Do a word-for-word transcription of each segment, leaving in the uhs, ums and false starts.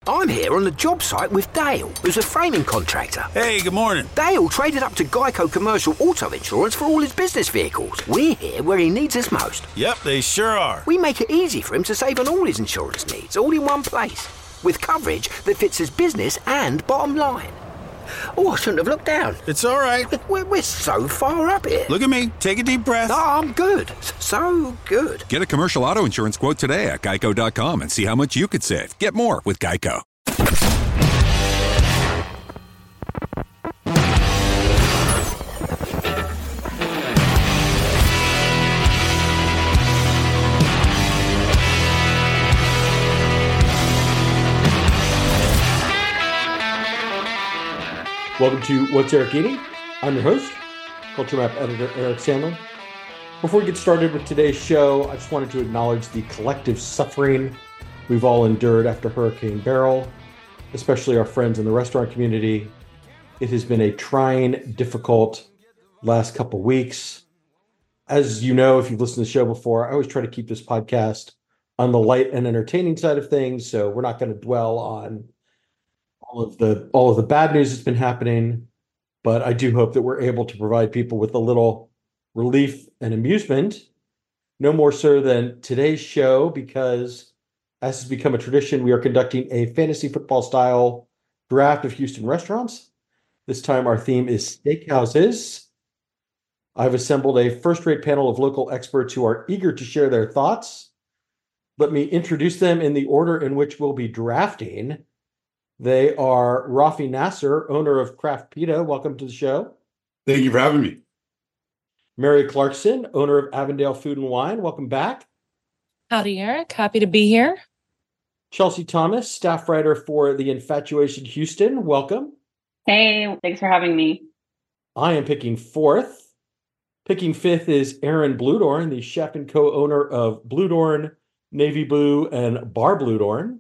I'm here on the job site with Dale, who's a framing contractor. Hey, good morning. Dale traded up to Geico Commercial Auto Insurance for all his business vehicles. We're here where he needs us most. Yep, they sure are. We make it easy for him to save on all his insurance needs, all in one place, with coverage that fits his business and bottom line. Oh, I shouldn't have looked down. It's all right. We're, we're so far up here. Look at me. Take a deep breath. Oh, I'm good. So good. Get a commercial auto insurance quote today at geico dot com and see how much you could save. Get more with Geico. Welcome to What's Eric Eating? I'm your host, Culture Map editor Eric Sandler. Before we get started with today's show, I just wanted to acknowledge the collective suffering we've all endured after Hurricane Beryl, especially our friends in the restaurant community. It has been a trying, difficult last couple weeks. As you know, if you've listened to the show before, I always try to keep this podcast on the light and entertaining side of things, so we're not going to dwell on all of the all of the bad news that's been happening, but I do hope that we're able to provide people with a little relief and amusement. No more so than today's show, because as has become a tradition, we are conducting a fantasy football style draft of Houston restaurants. This time our theme is steakhouses. I've assembled a first-rate panel of local experts who are eager to share their thoughts. Let me introduce them in the order in which we'll be drafting. They are Rafi Nasser, owner of Craft Pita. Welcome to the show. Thank you for having me. Mary Clarkson, owner of Avondale Food and Wine. Welcome back. Howdy, Eric. Happy to be here. Chelsea Thomas, staff writer for The Infatuation Houston. Welcome. Hey, thanks for having me. I am picking fourth. Picking fifth is Aaron Bludorn, the chef and co-owner of Bludorn, Navy Blue, and Bar Bludorn.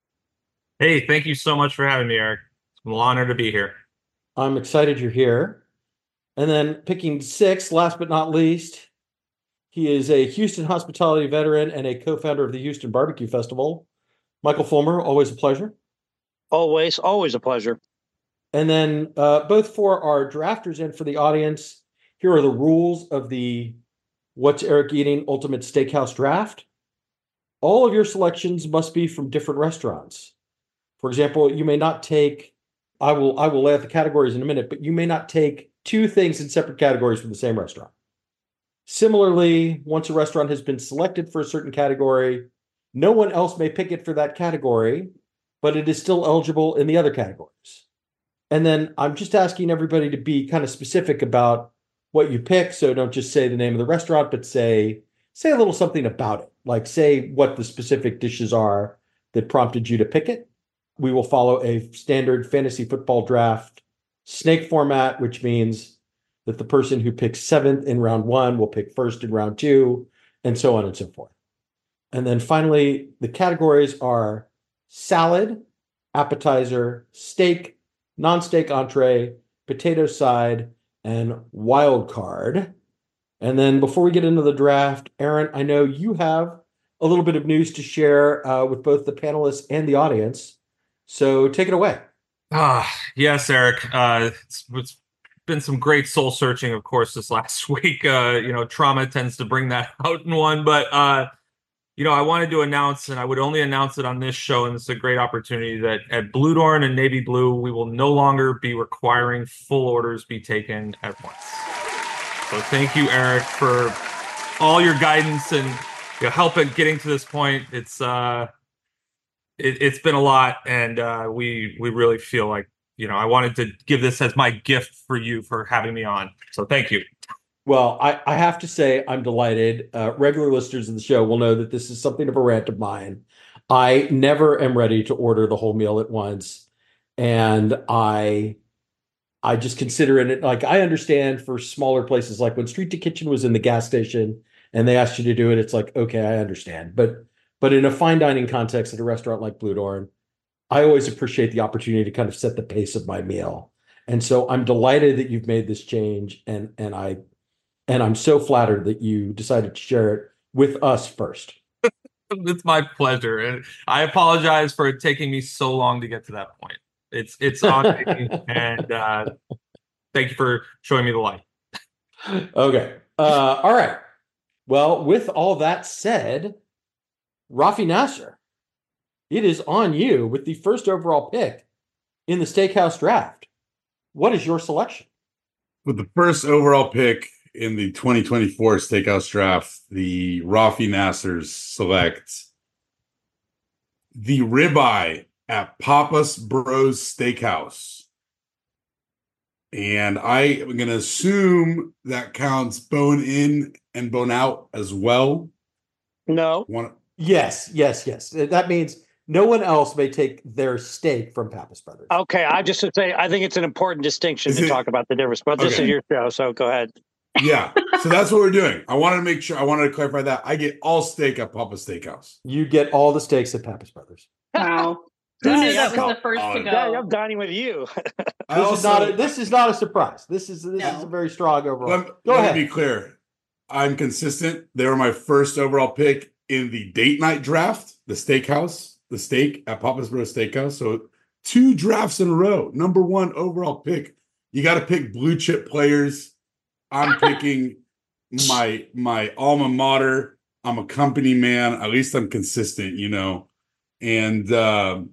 Hey, thank you so much for having me, Eric. It's an honor to be here. I'm excited you're here. And then picking sixth, last but not least, he is a Houston hospitality veteran and a co-founder of the Houston Barbecue Festival. Michael Fulmer, always a pleasure. Always, always a pleasure. And then uh, both for our drafters and for the audience, here are the rules of the What's Eric Eating Ultimate Steakhouse Draft. All of your selections must be from different restaurants. For example, you may not take, I will I will lay out the categories in a minute, but you may not take two things in separate categories from the same restaurant. Similarly, once a restaurant has been selected for a certain category, no one else may pick it for that category, but it is still eligible in the other categories. And then I'm just asking everybody to be kind of specific about what you pick. So don't just say the name of the restaurant, but say, say a little something about it. Like say what the specific dishes are that prompted you to pick it. We will follow a standard fantasy football draft snake format, which means that the person who picks seventh in round one will pick first in round two, and so on and so forth. And then finally, the categories are salad, appetizer, steak, non-steak entree, potato side, and wild card. And then before we get into the draft, Aaron, I know you have a little bit of news to share uh, with both the panelists and the audience. So take it away. Ah, yes, Eric. Uh, it's, it's been some great soul searching, of course, this last week. Uh, you know, trauma tends to bring that out in one. But, uh, you know, I wanted to announce, and I would only announce it on this show, and it's a great opportunity, that at Bludorn and Navy Blue, we will no longer be requiring full orders be taken at once. So thank you, Eric, for all your guidance and your help at getting to this point. It's uh, it, it's been a lot, and uh, we we really feel like, you know, I wanted to give this as my gift for you for having me on. So thank you. Well, I, I have to say I'm delighted. Uh, regular listeners of the show will know that this is something of a rant of mine. I never am ready to order the whole meal at once. And I I just consider it, like, I understand for smaller places, like when Street to Kitchen was in the gas station and they asked you to do it, it's like, okay, I understand. But but in a fine dining context at a restaurant like Bludorn, I always appreciate the opportunity to kind of set the pace of my meal. And so I'm delighted that you've made this change, and and I and I'm so flattered that you decided to share it with us first. It's my pleasure, and I apologize for it taking me so long to get to that point. It's it's on me, and uh, thank you for showing me the light. Okay. Uh, all right. Well, with all that said, Rafi Nasser, it is on you with the first overall pick in the Steakhouse Draft. What is your selection? With the first overall pick in the twenty twenty-four Steakhouse Draft, the Rafi Nassers select the ribeye at Papa's Bros Steakhouse. And I am going to assume that counts bone in and bone out as well. No. One, Yes, yes, yes. That means no one else may take their steak from Pappas Brothers. Okay, I just to say I think it's an important distinction Is to it- talk about the difference. But this Okay. is your show, so go ahead. yeah. So that's what we're doing. I wanted to make sure, I wanted to clarify that. I get all steak at Papa's Steakhouse. You get all the steaks at Pappas Brothers. Wow. Who Hey, knew that I'm was the first oh, to Yeah, go? I'm dining with you. I This is not also- a, this is not a surprise. This is this No. is a very strong overall. Let, Go let ahead. me be clear. I'm consistent. They were my first overall pick in the date night draft, the steakhouse, the steak at Papa's Bros Steakhouse. So two drafts in a row. Number one overall pick. You got to pick blue chip players. I'm picking my my alma mater. I'm a company man. At least I'm consistent, you know. And um,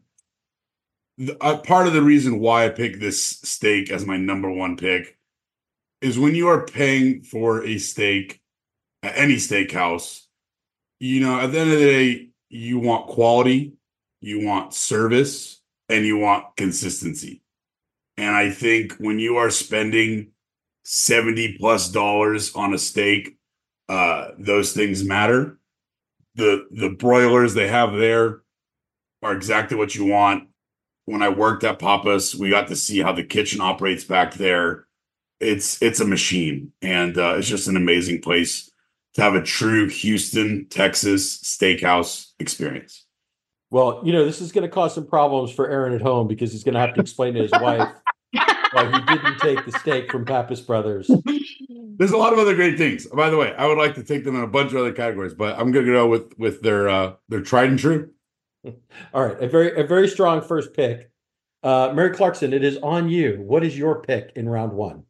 the, uh, part of the reason why I picked this steak as my number one pick is when you are paying for a steak at any steakhouse, you know, at the end of the day, you want quality, you want service, and you want consistency. And I think when you are spending seventy plus dollars on a steak, uh, those things matter. The the broilers they have there are exactly what you want. When I worked at Papa's, we got to see how the kitchen operates back there. It's it's a machine, and uh, it's just an amazing place to have a true Houston, Texas steakhouse experience. Well, you know, this is going to cause some problems for Aaron at home because he's going to have to explain to his wife why he didn't take the steak from Pappas Brothers. There's a lot of other great things. By the way, I would like to take them in a bunch of other categories, but I'm going to go with with their uh, their tried and true. All right, a very a very strong first pick. Uh, Mary Clarkson, it is on you. What is your pick in round one?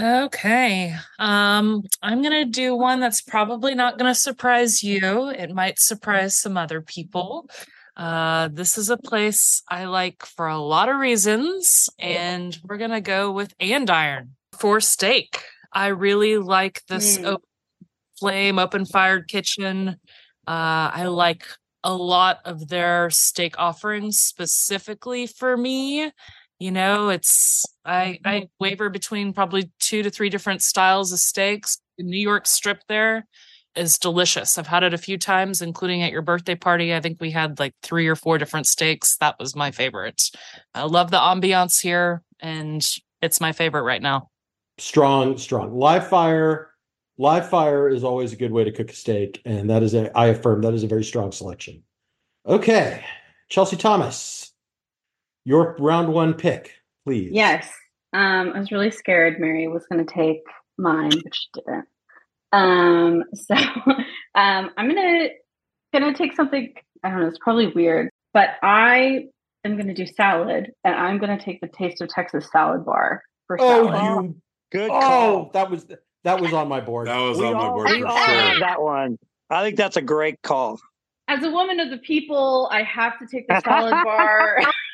Okay. Um, I'm gonna do one that's probably not gonna surprise you. It might surprise some other people. Uh, this is a place I like for a lot of reasons, and we're gonna go with Andiron for steak. I really like this Mm. open flame, open fired kitchen. Uh, I like a lot of their steak offerings specifically for me. You know, it's I I waver between probably two to three different styles of steaks. The New York strip there is delicious. I've had it a few times, including at your birthday party. I think we had like three or four different steaks. That was my favorite. I love the ambiance here, and it's my favorite right now. Strong, strong. Live fire. Live fire is always a good way to cook a steak, and that is a I affirm that is a very strong selection. Okay, Chelsea Thomas, your round one pick, please. Yes. Um, I was really scared Mary was going to take mine, but she didn't. Um, so um, I'm gonna gonna take something. I don't know. It's probably weird, but I am gonna do salad, and I'm gonna take the Taste of Texas salad bar for Oh, salad. you. Good Oh, call. that was that was on my board. That was We on my all- board we for all have sure. that one. I think that's a great call. As a woman of the people, I have to take the salad bar.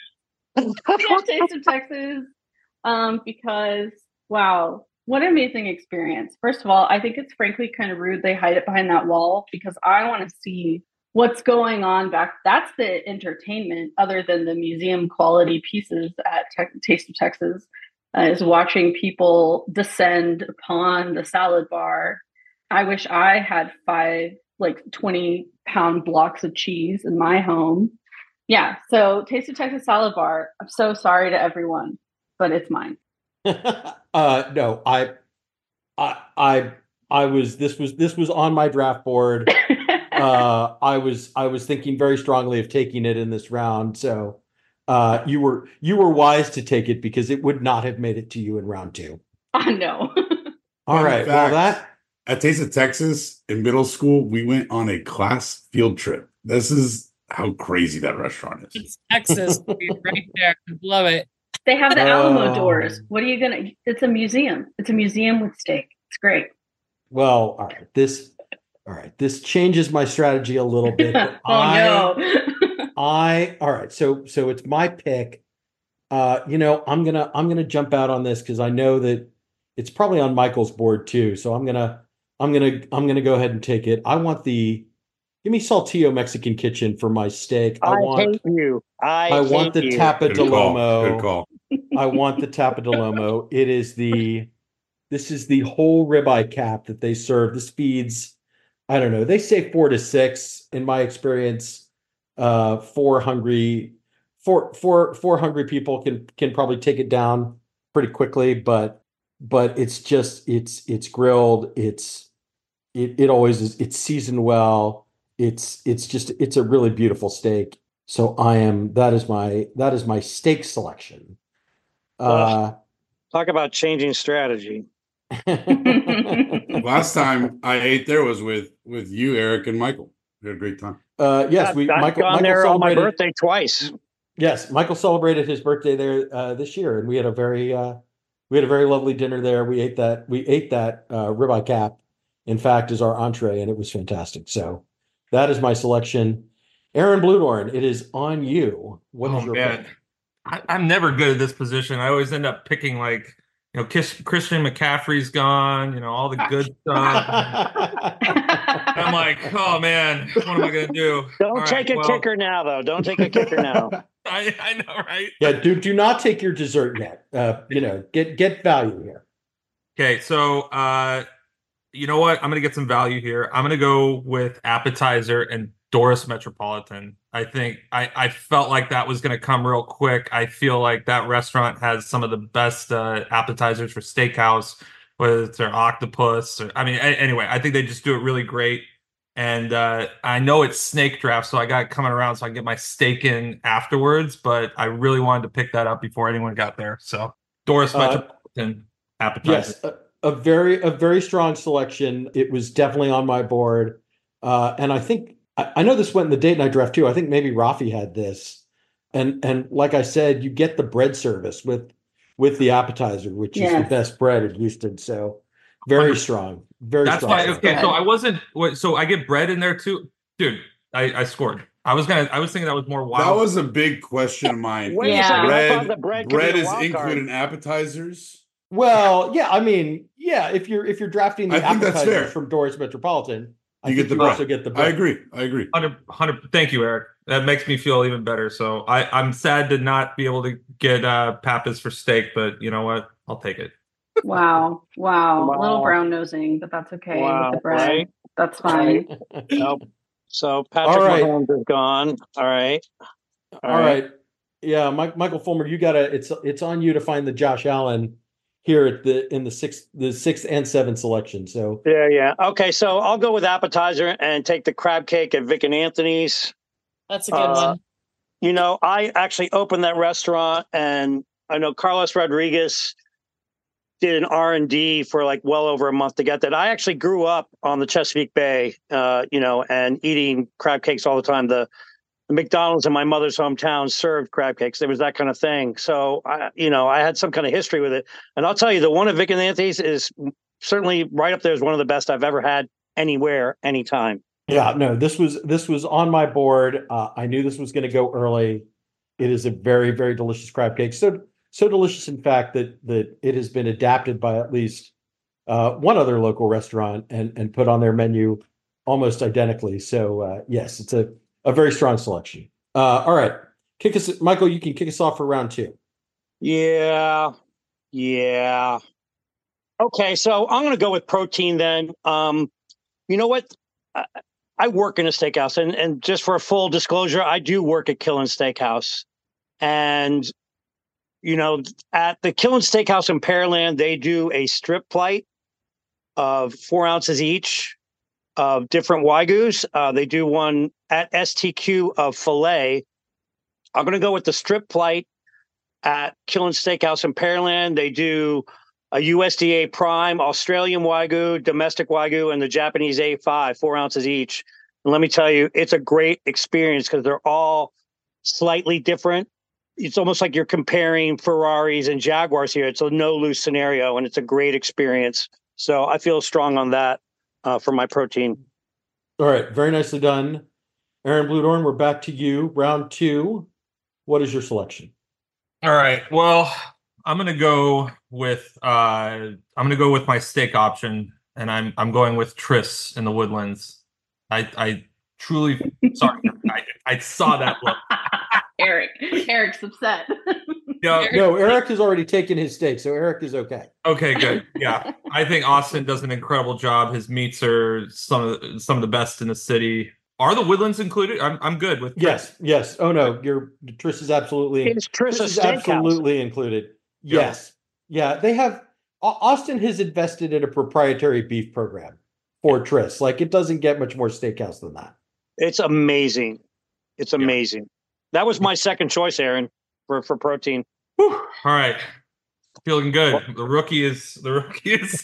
Yeah, Taste of Texas, um, because wow, what an amazing experience. First of all, I think it's frankly kind of rude they hide it behind that wall because I want to see what's going on back. That's the entertainment, other than the museum quality pieces at Te- Taste of Texas, uh, is watching people descend upon the salad bar. I wish I had five, like twenty pound blocks of cheese in my home. Yeah, so Taste of Texas salad bar. I'm so sorry to everyone, but it's mine. uh, no, I, I, I, I was. This was this was on my draft board. uh, I was I was thinking very strongly of taking it in this round. So uh, you were you were wise to take it because it would not have made it to you in round two. I know. All Fun right. Well, fact. that At Taste of Texas in middle school, we went on a class field trip. This is how crazy that restaurant is. It's Texas dude, right there. Love it. They have the Alamo Oh. doors. What are you gonna? It's a museum. It's a museum with steak. It's great. Well, all right. This, all right. This changes my strategy a little bit. but oh I, no. I, all right. So, so it's my pick. Uh, you know, I'm gonna, I'm gonna jump out on this because I know that it's probably on Michael's board too. So I'm gonna, I'm gonna, I'm gonna go ahead and take it. I want the, give me Saltillo Mexican Kitchen for my steak. I, I, want, hate you. I, I want hate the you. Tapa Good de call. Lomo. Good call. I want the Tapa de Lomo. It is the, this is the whole ribeye cap that they serve. This feeds, I don't know, they say four to six in my experience. Uh, four hungry, four, four, four hungry people can can probably take it down pretty quickly. But but it's just it's it's grilled. It's it it always is. It's seasoned well. It's it's just it's a really beautiful steak. So I am that is my that is my steak selection. Uh, Talk about changing strategy. Last time I ate there was with with you, Eric, and Michael. We had a great time. uh, yes, we I've Michael gone Michael there on my celebrated. birthday twice. Yes, Michael celebrated his birthday there uh, this year, and we had a very uh, we had a very lovely dinner there. We ate that we ate that uh, ribeye cap, in fact, as our entree, and it was fantastic. So that is my selection. Aaron Bludorn, it is on you. What is Oh, your man. pick? I, I'm never good at this position. I always end up picking like, you know, Kish, Christian McCaffrey's gone, you know, all the good stuff. I'm like, oh man, what am I gonna do? Don't All take right, a well, kicker now, though. Don't take a kicker now. I, I know, right? Yeah, do do not take your dessert yet. Uh, you know, get get value here. Okay, so uh, you know what? I'm gonna get some value here. I'm gonna go with appetizer and Doris Metropolitan. I think I, I felt like that was gonna come real quick. I feel like that restaurant has some of the best uh, appetizers for steakhouse, whether it's their octopus. Or, I mean, a- anyway, I think they just do it really great. And uh, I know it's snake draft, so I got it coming around so I can get my steak in afterwards. But I really wanted to pick that up before anyone got there. So Doris Uh, Metropolitan appetizer. Yes, a, a very a very strong selection. It was definitely on my board, uh, and I think I, I know this went in the date night draft too. I think maybe Rafi had this, and and like I said, you get the bread service with with the appetizer, which is the Yes. best bread in Houston. So very Hundred- strong, very That's strong. why. selection. Okay, so I wasn't. wait, So I get bread in there too, dude. I, I scored. I was gonna. I was thinking that was more wild. That was a big question of mine. Wait Yeah. a second. I thought Bread, the bread, could bread be a is wild card. included in appetizers. Well, yeah, I mean, yeah, if you're if you're drafting the I think that's appetizers fair. from Doris Metropolitan, I You think get the you bread. also get the I bread. agree. I agree. Hundred, hundred. Thank you, Eric. That makes me feel even better. So I, I'm sad to not be able to get uh, Pappas for steak, but you know what? I'll take it. Wow. Wow. A little Wow. brown nosing, but that's okay Wow, with the bread. right? That's fine. Nope. So Patrick All right. Mahomes is gone. All right. All right. Yeah, Mike, Michael Fulmer, you gotta it's it's on you to find the Josh Allen here at the in the sixth the sixth and seventh selection. So Yeah, yeah. Okay, so I'll go with appetizer and take the crab cake at Vic and Anthony's. That's a good Uh, one. You know, I actually opened that restaurant, and I know Carlos Rodriguez did an R and D for like well over a month to get that. I actually grew up on the Chesapeake Bay, uh, you know, and eating crab cakes all the time. The, the McDonald's in my mother's hometown served crab cakes. There was that kind of thing. So, I, you know, I had some kind of history with it. And I'll tell you, the one at Vic and Anthony's is certainly right up there as one of the best I've ever had anywhere, anytime. yeah, no, this was this was on my board. Uh, I knew this was going to go early. It is a very very delicious crab cake. So so delicious, in fact, that that it has been adapted by at least uh, one other local restaurant and and put on their menu almost identically. So uh, yes, it's a a very strong selection. Uh, all right, kick us, Michael. You can kick us off for round two. Yeah. Yeah. Okay, so I'm going to go with protein then. Um, you know what? I, I work in a steakhouse, and, and just for a full disclosure, I do work at Killen Steakhouse. And, you know, at the Killen Steakhouse in Pearland, they do a strip plight of four ounces each of different Wagyus. Uh, they do one at S T Q of filet. I'm going to go with the strip plight at Killen Steakhouse in Pearland. They do a U S D A prime, Australian Wagyu, domestic Wagyu, and the Japanese A five, four ounces each. And let me tell you, it's a great experience because they're all slightly different. It's almost like you're comparing Ferraris and Jaguars here. It's a no-lose scenario, and it's a great experience. So I feel strong on that uh, for my protein. All right, very nicely done. Aaron Bludorn, we're back to you. Round two. What is your selection? All right. Well, I'm gonna go with uh, I'm gonna go with my steak option, and I'm I'm going with Tris in the Woodlands. I I truly sorry, I, I saw that look. Eric, Eric's upset. No, no, Eric has already taken his steak, so Eric is okay. Okay, good. Yeah, I think Austin does an incredible job. His meats are some of the, some of the best in the city. Are the Woodlands included? I'm I'm good with. Yes, yes. Oh no, your Tris is absolutely. It's Tris, Tris is Steakhouse. absolutely included. Yes, yeah. yeah. They have Austin has invested in a proprietary beef program for Tris. Like it doesn't get much more steakhouse than that. It's amazing. It's amazing. Yeah. That was my second choice, Aaron, for for protein. Whew. All right, feeling good. The rookie is the rookie is.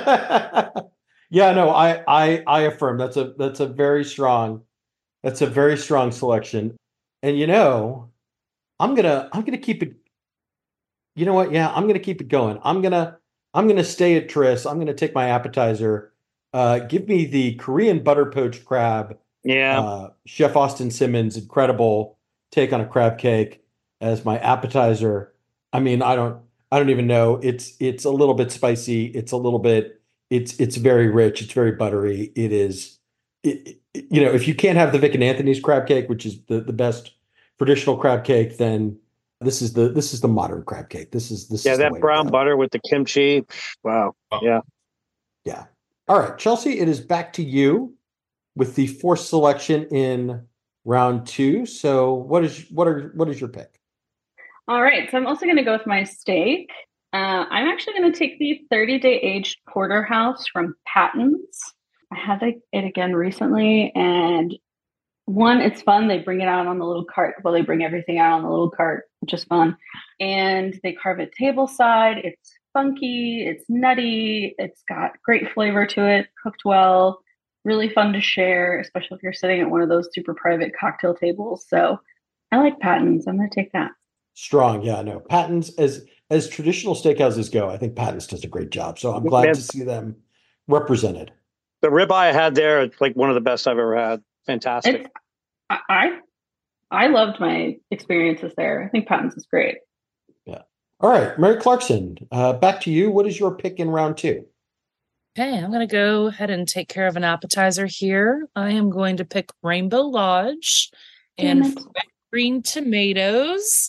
Yeah, no, I, I, I affirm that's a that's a very strong, that's a very strong selection, and you know, I'm gonna I'm gonna keep it. You know what? Yeah, I'm gonna keep it going. I'm gonna I'm gonna stay at Tris. I'm gonna take my appetizer. Uh, give me the Korean butter poached crab. Yeah, uh, Chef Austin Simmons' incredible take on a crab cake as my appetizer. I mean, I don't I don't even know. It's it's a little bit spicy. It's a little bit. It's it's very rich. It's very buttery. It is, it, it, you know, if you can't have the Vic and Anthony's crab cake, which is the, the best traditional crab cake, then this is the this is the modern crab cake. This is this. Yeah, is that brown butter with the kimchi. Wow. Yeah. Yeah. All right, Chelsea. It is back to you with the fourth selection in round two. So what is what are what is your pick? All right. So I'm also going to go with my steak. Uh, I'm actually going to take the thirty-day aged porterhouse from Patton's. I had it again recently, and one, it's fun. They bring it out on the little cart. Well, they bring everything out on the little cart, which is fun. And they carve it table side. It's funky. It's nutty. It's got great flavor to it, cooked well, really fun to share, especially if you're sitting at one of those super private cocktail tables. So I like Patton's. I'm going to take that. Strong. Yeah, no. Patton's, as as traditional steakhouses go, I think Patton's does a great job. So I'm glad Man. to see them represented. The ribeye I had there, it's like one of the best I've ever had. Fantastic. It's, I I loved my experiences there. I think Patton's is great. Yeah. All right, Mary Clarkson, uh, back to you. What is your pick in round two? Okay, I'm going to go ahead and take care of an appetizer here. I am going to pick Rainbow Lodge Damn and it. green tomatoes.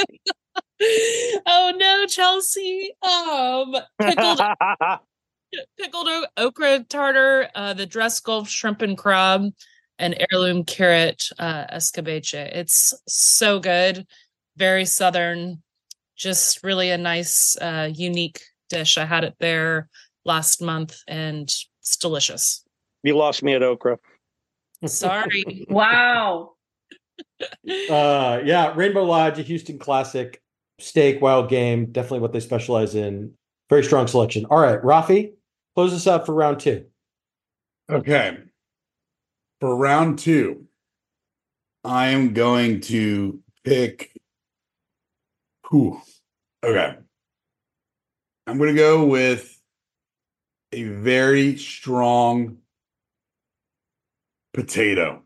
Oh no, Chelsea. Um, pickled pickled o- okra tartar, uh, the dressed Gulf shrimp and crab, and heirloom carrot uh, escabeche. It's so good, very southern, just really a nice, uh, unique dish. I had it there last month, and it's delicious. You lost me at okra. Sorry. Wow. Uh, yeah, Rainbow Lodge, a Houston classic. Steak, wild game, definitely what they specialize in. Very strong selection. All right, Rafi, close us out for round two. Okay. For round two, I am going to pick. Whew. Okay. I'm going to go with a very strong potato.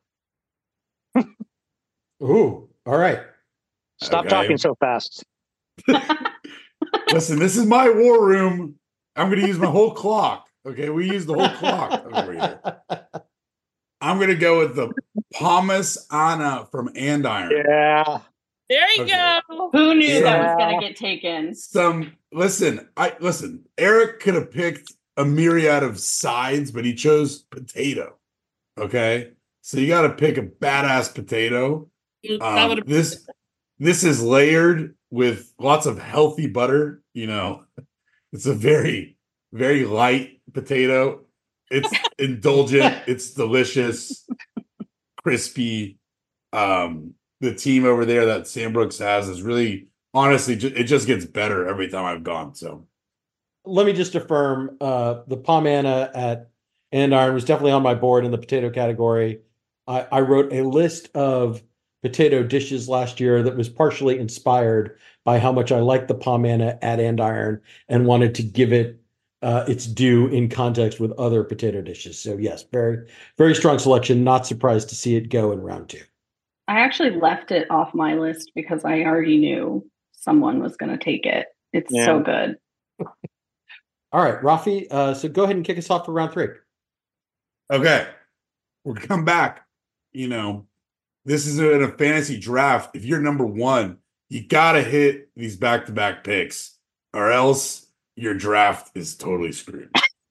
Ooh, all right. Stop Okay. talking so fast. Listen, this is my war room. I'm going to use my whole clock. Okay, we use the whole clock over here. I'm going to go with the Pomace Anna from Andiron. Yeah. There you Okay. go. Who knew that Yeah. was going to get taken? Some listen, I listen. Eric could have picked a myriad of sides, but he chose potato. Okay, so you got to pick a badass potato. That Um, would've- this this is layered with lots of healthy butter. You know, it's a very very light potato. It's indulgent. It's delicious, crispy. Um, the team over there that Sam Brooks has is really, honestly, ju- it just gets better every time I've gone. So Let me just affirm uh, the Pomana at Andiron was definitely on my board in the potato category. I, I wrote a list of potato dishes last year that was partially inspired by how much I liked the Pomana at Andiron and wanted to give it uh, its due in context with other potato dishes. So yes, very, very strong selection. Not surprised to see it go in round two. I actually left it off my list because I already knew someone was going to take it. It's Yeah. so good. All right, Rafi, uh, so go ahead and kick us off for round three. Okay. We'll come back. You know, this is in a fantasy draft. If you're number one, you got to hit these back-to-back picks, or else your draft is totally screwed.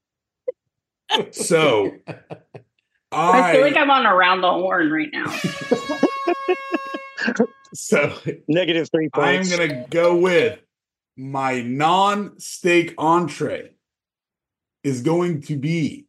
So, I, I feel like I'm on around the horn right now. so Negative three I'm points. going to go with my non-steak entree is going to be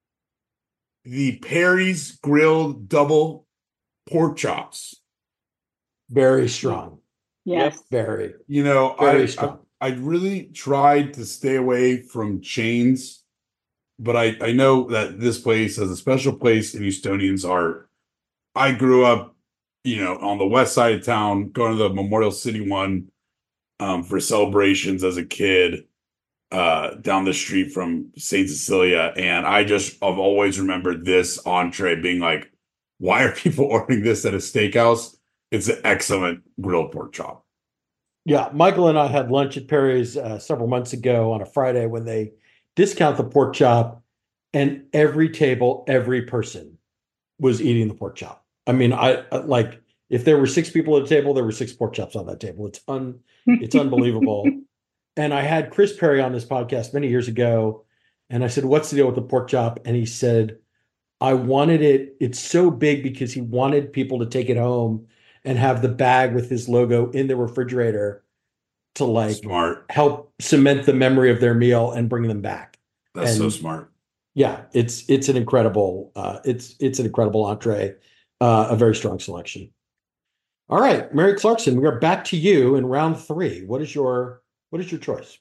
the Perry's Grilled Double Pork Chops. Very strong. Yes. Very, You know, very I, I strong. I really tried to stay away from chains, but I, I know that this place has a special place in Houstonians' heart. I grew up, you know, on the west side of town, going to the Memorial City one um, for celebrations as a kid, uh, down the street from Saint Cecilia. And I just, I've always remembered this entree being like, why are people ordering this at a steakhouse? It's an excellent grilled pork chop. Yeah, Michael and I had lunch at Perry's uh, several months ago on a Friday when they discount the pork chop, and every table, every person was eating the pork chop. I mean, I like if there were six people at a table, there were six pork chops on that table. It's un, it's unbelievable. And I had Chris Perry on this podcast many years ago, and I said, "What's the deal with the pork chop?" And he said, "I wanted it. It's so big because he wanted people to take it home and have the bag with his logo in the refrigerator to like Smart. help cement the memory of their meal and bring them back." That's so And smart. yeah, it's it's an incredible uh, it's it's an incredible entree, uh, a very strong selection. All right, Mary Clarkson, we are back to you in round three. What is your what is your choice?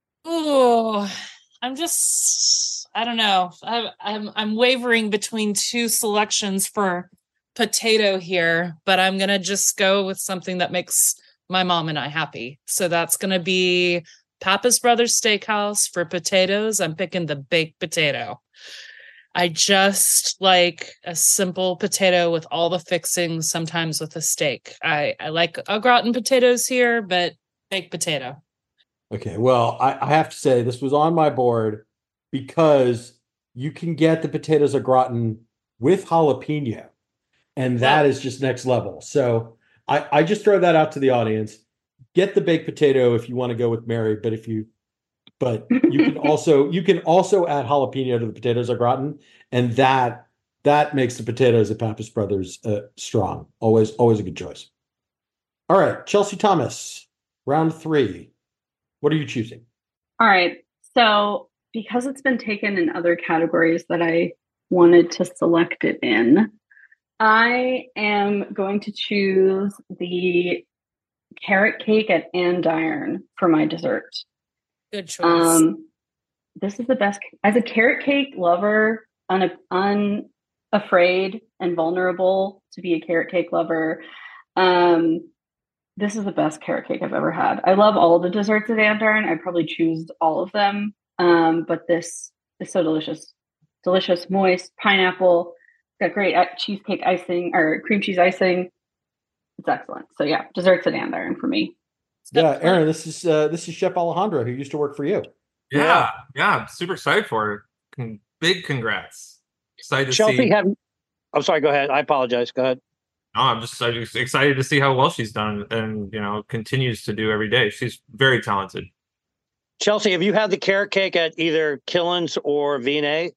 Oh, I'm just I don't know. I, I'm I'm wavering between two selections for potato here, but I'm gonna just go with something that makes my mom and I happy. So that's gonna be Pappas Brothers Steakhouse for potatoes. I'm picking the baked potato. I just like a simple potato with all the fixings, sometimes with a steak. I, I like au gratin potatoes here, but baked potato. Okay, well, I, I have to say this was on my board because you can get the potatoes au gratin with jalapeno, and that is just next level. So I, I just throw that out to the audience. Get the baked potato if you want to go with Mary, but if you, but you can also you can also add jalapeno to the potatoes au gratin, and that that makes the potatoes at Pappas Brothers uh, strong. Always always a good choice. All right, Chelsea Thomas, round three. What are you choosing? All right. So because it's been taken in other categories that I wanted to select it in, I am going to choose the carrot cake at Andiron for my dessert. Good choice. Um, this is the best. As a carrot cake lover, un, unafraid and vulnerable to be a carrot cake lover, um, this is the best carrot cake I've ever had. I love all the desserts at Andiron. I'd probably choose all of them. Um, but this is so delicious. Delicious, moist, pineapple. Got great cheesecake icing or cream cheese icing. It's excellent. So yeah, desserts at Andiron for me. Yeah, Aaron, this is uh, this is Chef Alejandro who used to work for you. Yeah, yeah, I'm super excited for it. Con- big congrats. Excited to Chelsea see. have. I'm sorry. Go ahead. I apologize. Go ahead. No, I'm just, I'm just excited to see how well she's done and, you know, continues to do every day. She's very talented. Chelsea, have you had the carrot cake at either Killen's or V and A?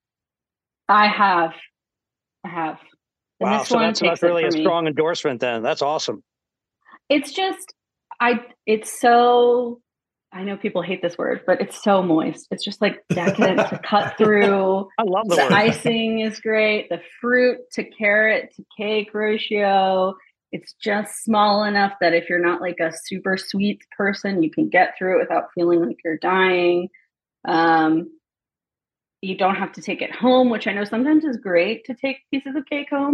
I have. I have. And Wow, this so one that's, takes that's it really for a me. strong endorsement then. That's awesome. It's just, I, it's so, I know people hate this word, but it's so moist. It's just like decadent to cut through. I love the The word. icing is great. The fruit to carrot to cake ratio. It's just small enough that if you're not like a super sweet person, you can get through it without feeling like you're dying. Um, you don't have to take it home, which I know sometimes is great to take pieces of cake home.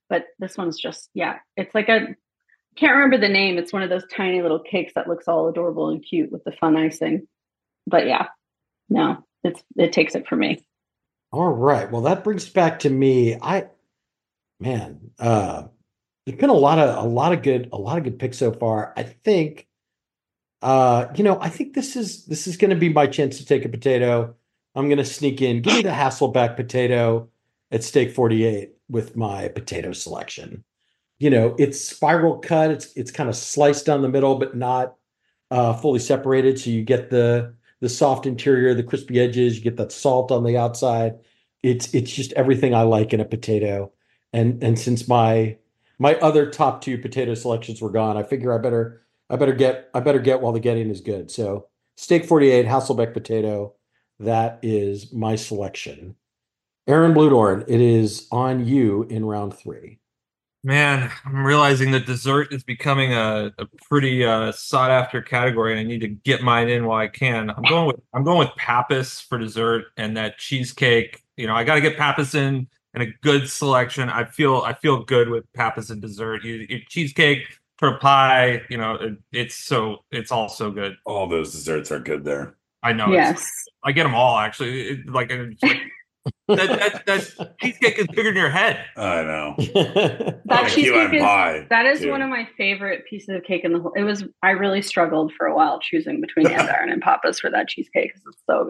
but this one's just, yeah, it's like a, can't remember the name. It's one of those tiny little cakes that looks all adorable and cute with the fun icing. But yeah, no, it's, it takes it for me. All right. Well, that brings back to me. I, man, uh, there's been a lot of, a lot of good, a lot of good picks so far. I think, uh, you know, I think this is, this is going to be my chance to take a potato. I'm going to sneak in. Give me the Hasselback potato at Steak forty-eight with my potato selection. You know, it's spiral cut. It's it's kind of sliced down the middle, but not uh, fully separated. So you get the the soft interior, the crispy edges. You get that salt on the outside. It's it's just everything I like in a potato. And and since my my other top two potato selections were gone, I figure I better I better get I better get while the getting is good. So Steak forty-eight, Hasselback potato. That is my selection. Aaron Bludorn, it is on you in round three. Man, I'm realizing that dessert is becoming a, a pretty uh, sought after category, and I need to get mine in while I can. I'm going with I'm going with Pappas for dessert and that cheesecake. You know, I got to get Pappas in and a good selection. I feel I feel good with Pappas and dessert. You, you, cheesecake, for pie. You know, it, it's so it's all so good. All those desserts are good there. I know. Yes. I get them all actually. It, like, it's like that, that that cheesecake is bigger than your head. I know. That key lime cheesecake is, pie, that is too. one of my favorite pieces of cake in the whole. It was, I really struggled for a while choosing between Andiron and Pappas for that cheesecake because it's so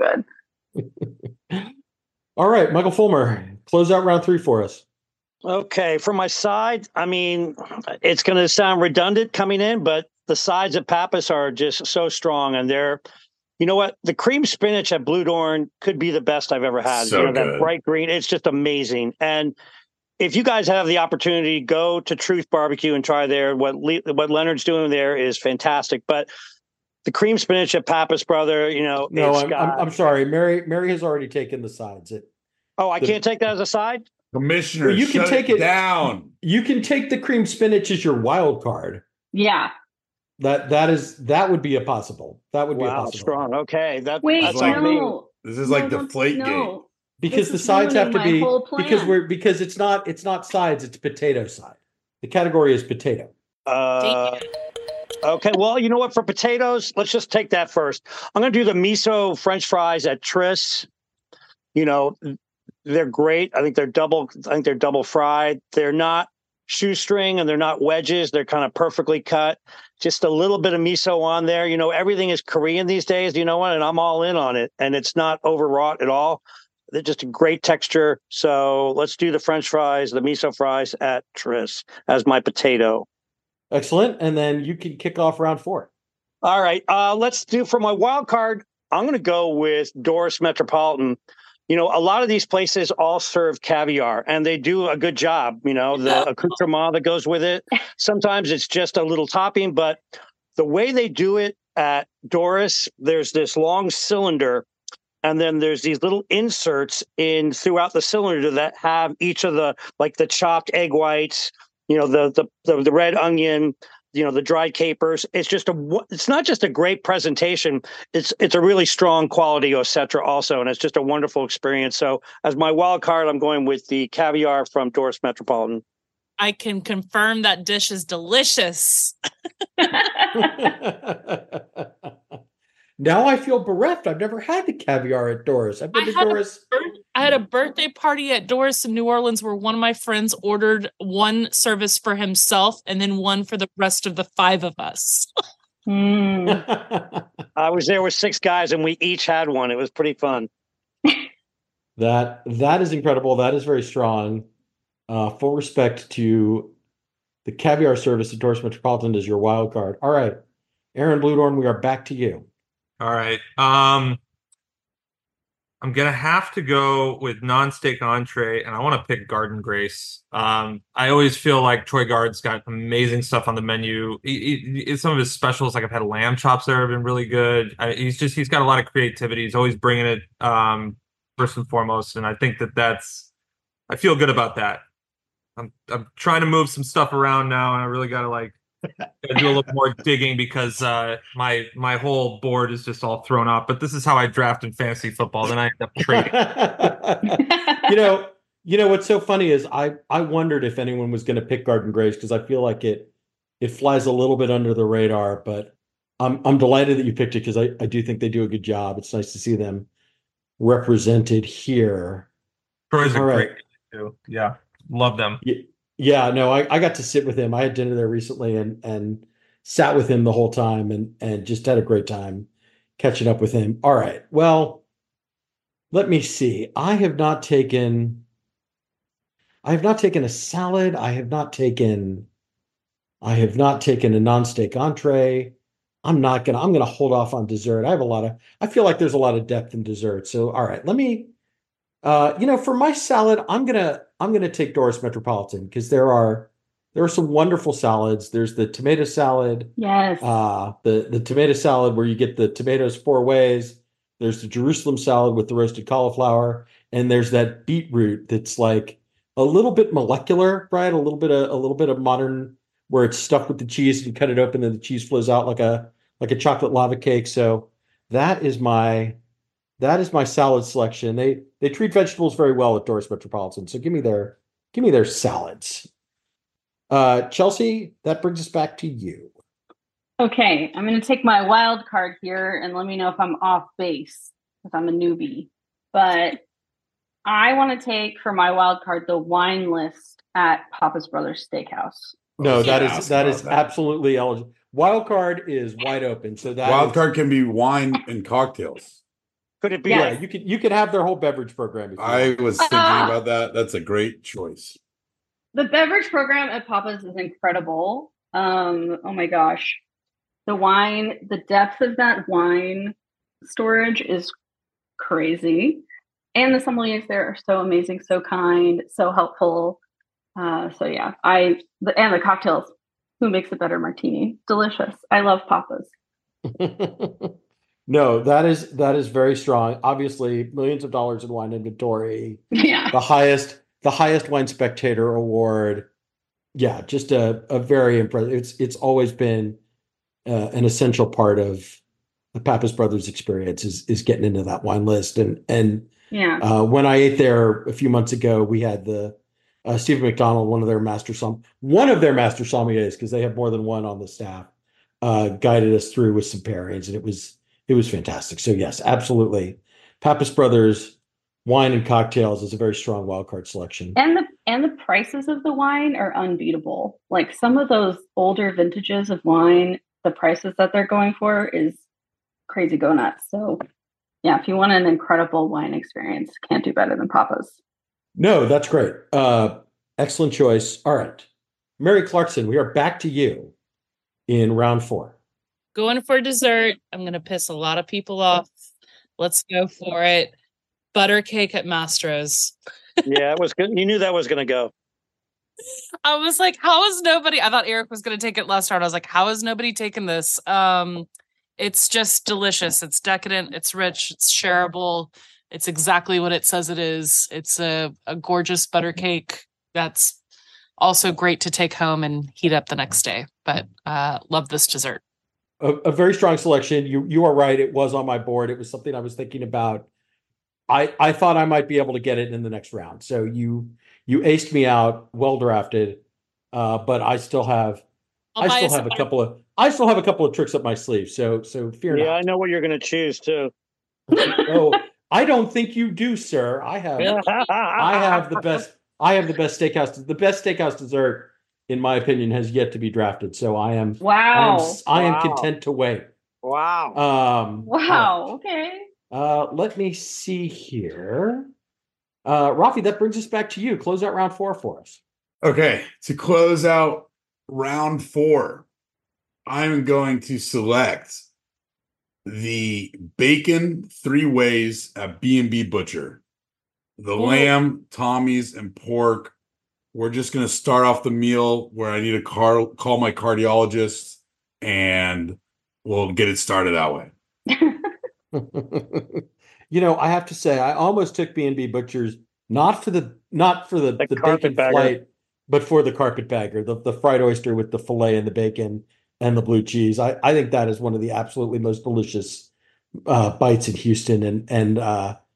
good. All right, Michael Fulmer, close out round three for us. Okay, from my side, I mean, it's going to sound redundant coming in, but the sides of Pappas are just so strong, and they're, you know what, the cream spinach at Bludorn could be the best I've ever had. So you know, good. that bright green, it's just amazing. And if you guys have the opportunity, go to Truth Barbecue and try there. What Le- what Leonard's doing there is fantastic. But the cream spinach at Pappas, brother, you know, No, it's I'm, got, I'm I'm sorry. Mary Mary has already taken the sides. It, oh, I the- can't take that as a side. Commissioner, Well, you can shut take it it- down. you can take the cream spinach as your wild card. Yeah. That that is that would be a possible. That would be a Wow, possible. strong. Okay, that, Wait, that's like on me. no. This is No, like the don't- Deflate no. Because This the is sides have to ruining be my whole plan. because we're because it's not it's not sides, it's potato side. The category is potato. Uh, okay, well, you know what? For potatoes, let's just take that first. I'm going to do the miso French fries at Tris. You know, they're great. I think they're double. I think they're double fried. They're not shoestring and they're not wedges. They're kind of perfectly cut. Just a little bit of miso on there. You know, everything is Korean these days. You know what? And I'm all in on it. And it's not overwrought at all. They're just a great texture. So let's do the French fries, the miso fries at Tris as my potato. Excellent. And then you can kick off round four. All right. Uh, let's do for my wild card. I'm going to go with Doris Metropolitan. You know, a lot of these places all serve caviar and they do a good job. You know, the accoutrement that goes with it. Sometimes it's just a little topping, but the way they do it at Doris, there's this long cylinder and then there's these little inserts in throughout the cylinder that have each of the, like the chopped egg whites, you know, the the the, the red onion, you know, the dried capers. It's just a, it's not just a great presentation. It's it's a really strong quality Osetra also, and it's just a wonderful experience. So as my wild card, I'm going with the caviar from Doris Metropolitan. I can confirm that dish is delicious. Now I feel bereft. I've never had the caviar at Doris. I've been I to had a Doris. I had a birthday party at Doris in New Orleans where one of my friends ordered one service for himself and then one for the rest of the five of us. Mm. I was there with six guys, and we each had one. It was pretty fun. That that is incredible. That is very strong. Uh, full respect to the caviar service at Doris Metropolitan as your wild card. All right, Aaron Bludorn, we are back to you. All right. Um, I'm gonna have to go with non-steak entree, and I want to pick Garden Grace. Um, I always feel like Troy Gard's got amazing stuff on the menu. He, he, some of his specials, like I've had lamb chops there, have been really good. I, he's just he's got a lot of creativity. He's always bringing it um, first and foremost, and I think that that's I feel good about that. I'm I'm trying to move some stuff around now, and I really got to like. Gotta do a little more digging because uh, my my whole board is just all thrown off. But this is how I draft in fantasy football. Then I end up trading. You know, You know what's so funny is I I wondered if anyone was going to pick Garden Grace because I feel like it it flies a little bit under the radar, but I'm I'm delighted that you picked it because I, I do think they do a good job. It's nice to see them represented here. Troy's a All great right. guy, too. Yeah, love them. Yeah, yeah, no, I, I got to sit with him. I had dinner there recently and and sat with him the whole time and and just had a great time catching up with him. All right. Well, let me see. I have not taken I have not taken a salad. I have not taken I have not taken a non-steak entree. I'm not gonna I'm gonna hold off on dessert. I have a lot of I feel like there's a lot of depth in dessert. So all right, let me uh you know for my salad, I'm gonna I'm gonna take Doris Metropolitan because there are there are some wonderful salads. There's the tomato salad, Yes. uh the the tomato salad where you get the tomatoes four ways. There's the Jerusalem salad with the roasted cauliflower, and there's that beetroot that's like a little bit molecular, right? A little bit of a little bit of modern where it's stuffed with the cheese and you cut it open and the cheese flows out like a like a chocolate lava cake. So that is my that is my salad selection. They they treat vegetables very well at Doris Metropolitan. So give me their give me their salads. Uh Chelsea, that brings us back to you. Okay, I'm going to take my wild card here and let me know if I'm off base because I'm a newbie. But I want to take for my wild card the wine list at Papa's Brothers Steakhouse. No, that Yeah, is that about is that. absolutely eligible. Wild card is wide open. So that Wild is- card can be wine and cocktails. Could it be? Yeah. yeah, like- you could you could have their whole beverage program. If you I want. was thinking Ah. about that. That's a great choice. The beverage program at Papa's is incredible. Um, oh my gosh. The wine, the depth of that wine storage is crazy. And the sommeliers there are so amazing, so kind, so helpful. Uh, so yeah, I the, and the cocktails. Who makes a better martini? Delicious. I love Papa's. No, that is that is very strong. Obviously, millions of dollars in wine inventory, Yeah. the highest the highest wine spectator award. Yeah, just a a very impressive. It's it's always been uh, an essential part of the Pappas Brothers experience is is getting into that wine list. And and Yeah. uh, when I ate there a few months ago, we had the uh, Stephen McDonald, one of their master som one of their master sommeliers, because they have more than one on the staff, uh, guided us through with some pairings, and it was it was fantastic. So yes, absolutely, Pappas Brothers wine and cocktails is a very strong wild card selection. And the and the prices of the wine are unbeatable. Like some of those older vintages of wine, the prices that they're going for is crazy go nuts. So yeah, if you want an incredible wine experience, can't do better than Papa's. No, that's great. Uh, excellent choice. All right, Mary Clarkson, we are back to you in round four. Going for dessert. I'm going to piss a lot of people off. Let's go for it. Butter cake at Mastro's. Yeah, it was good. You knew that was going to go. I was like, how is nobody? I thought Eric was going to take it last round. I was like, how is nobody taking this? Um, it's just delicious. It's decadent. It's rich. It's shareable. It's exactly what it says it is. It's a, a gorgeous butter cake that's also great to take home and heat up the next day. But uh, love this dessert. A, a very strong selection. You you are right. It was on my board. It was something I was thinking about. I I thought I might be able to get it in the next round. So you you aced me out. Well drafted. Uh, but I still have I'll I buy still us have a butter- couple of I still have a couple of tricks up my sleeve. So so fear Yeah, I not. know what you're going to choose too. Oh, I don't think you do, sir. I have I have the best I have the best steakhouse. The best steakhouse dessert, in my opinion, has yet to be drafted. So I am I am Wow. I am Wow. content to wait. Wow. Um, Wow. Okay. Uh, let me see here. Uh, Rafi, that brings us back to you. Close out round four for us. Okay, to close out round four, I'm going to select the bacon three ways at B and B Butcher. The Ooh. lamb, Tommy's, and pork. We're just going to start off the meal where I need to car- call my cardiologist, and we'll get it started that way. You know, I have to say, I almost took B and B Butchers not for the not for the, The the bacon carpetbagger. flight, but for the carpetbagger, the the fried oyster with the fillet and the bacon and the blue cheese. I, I think that is one of the absolutely most delicious uh, bites in Houston, and and uh,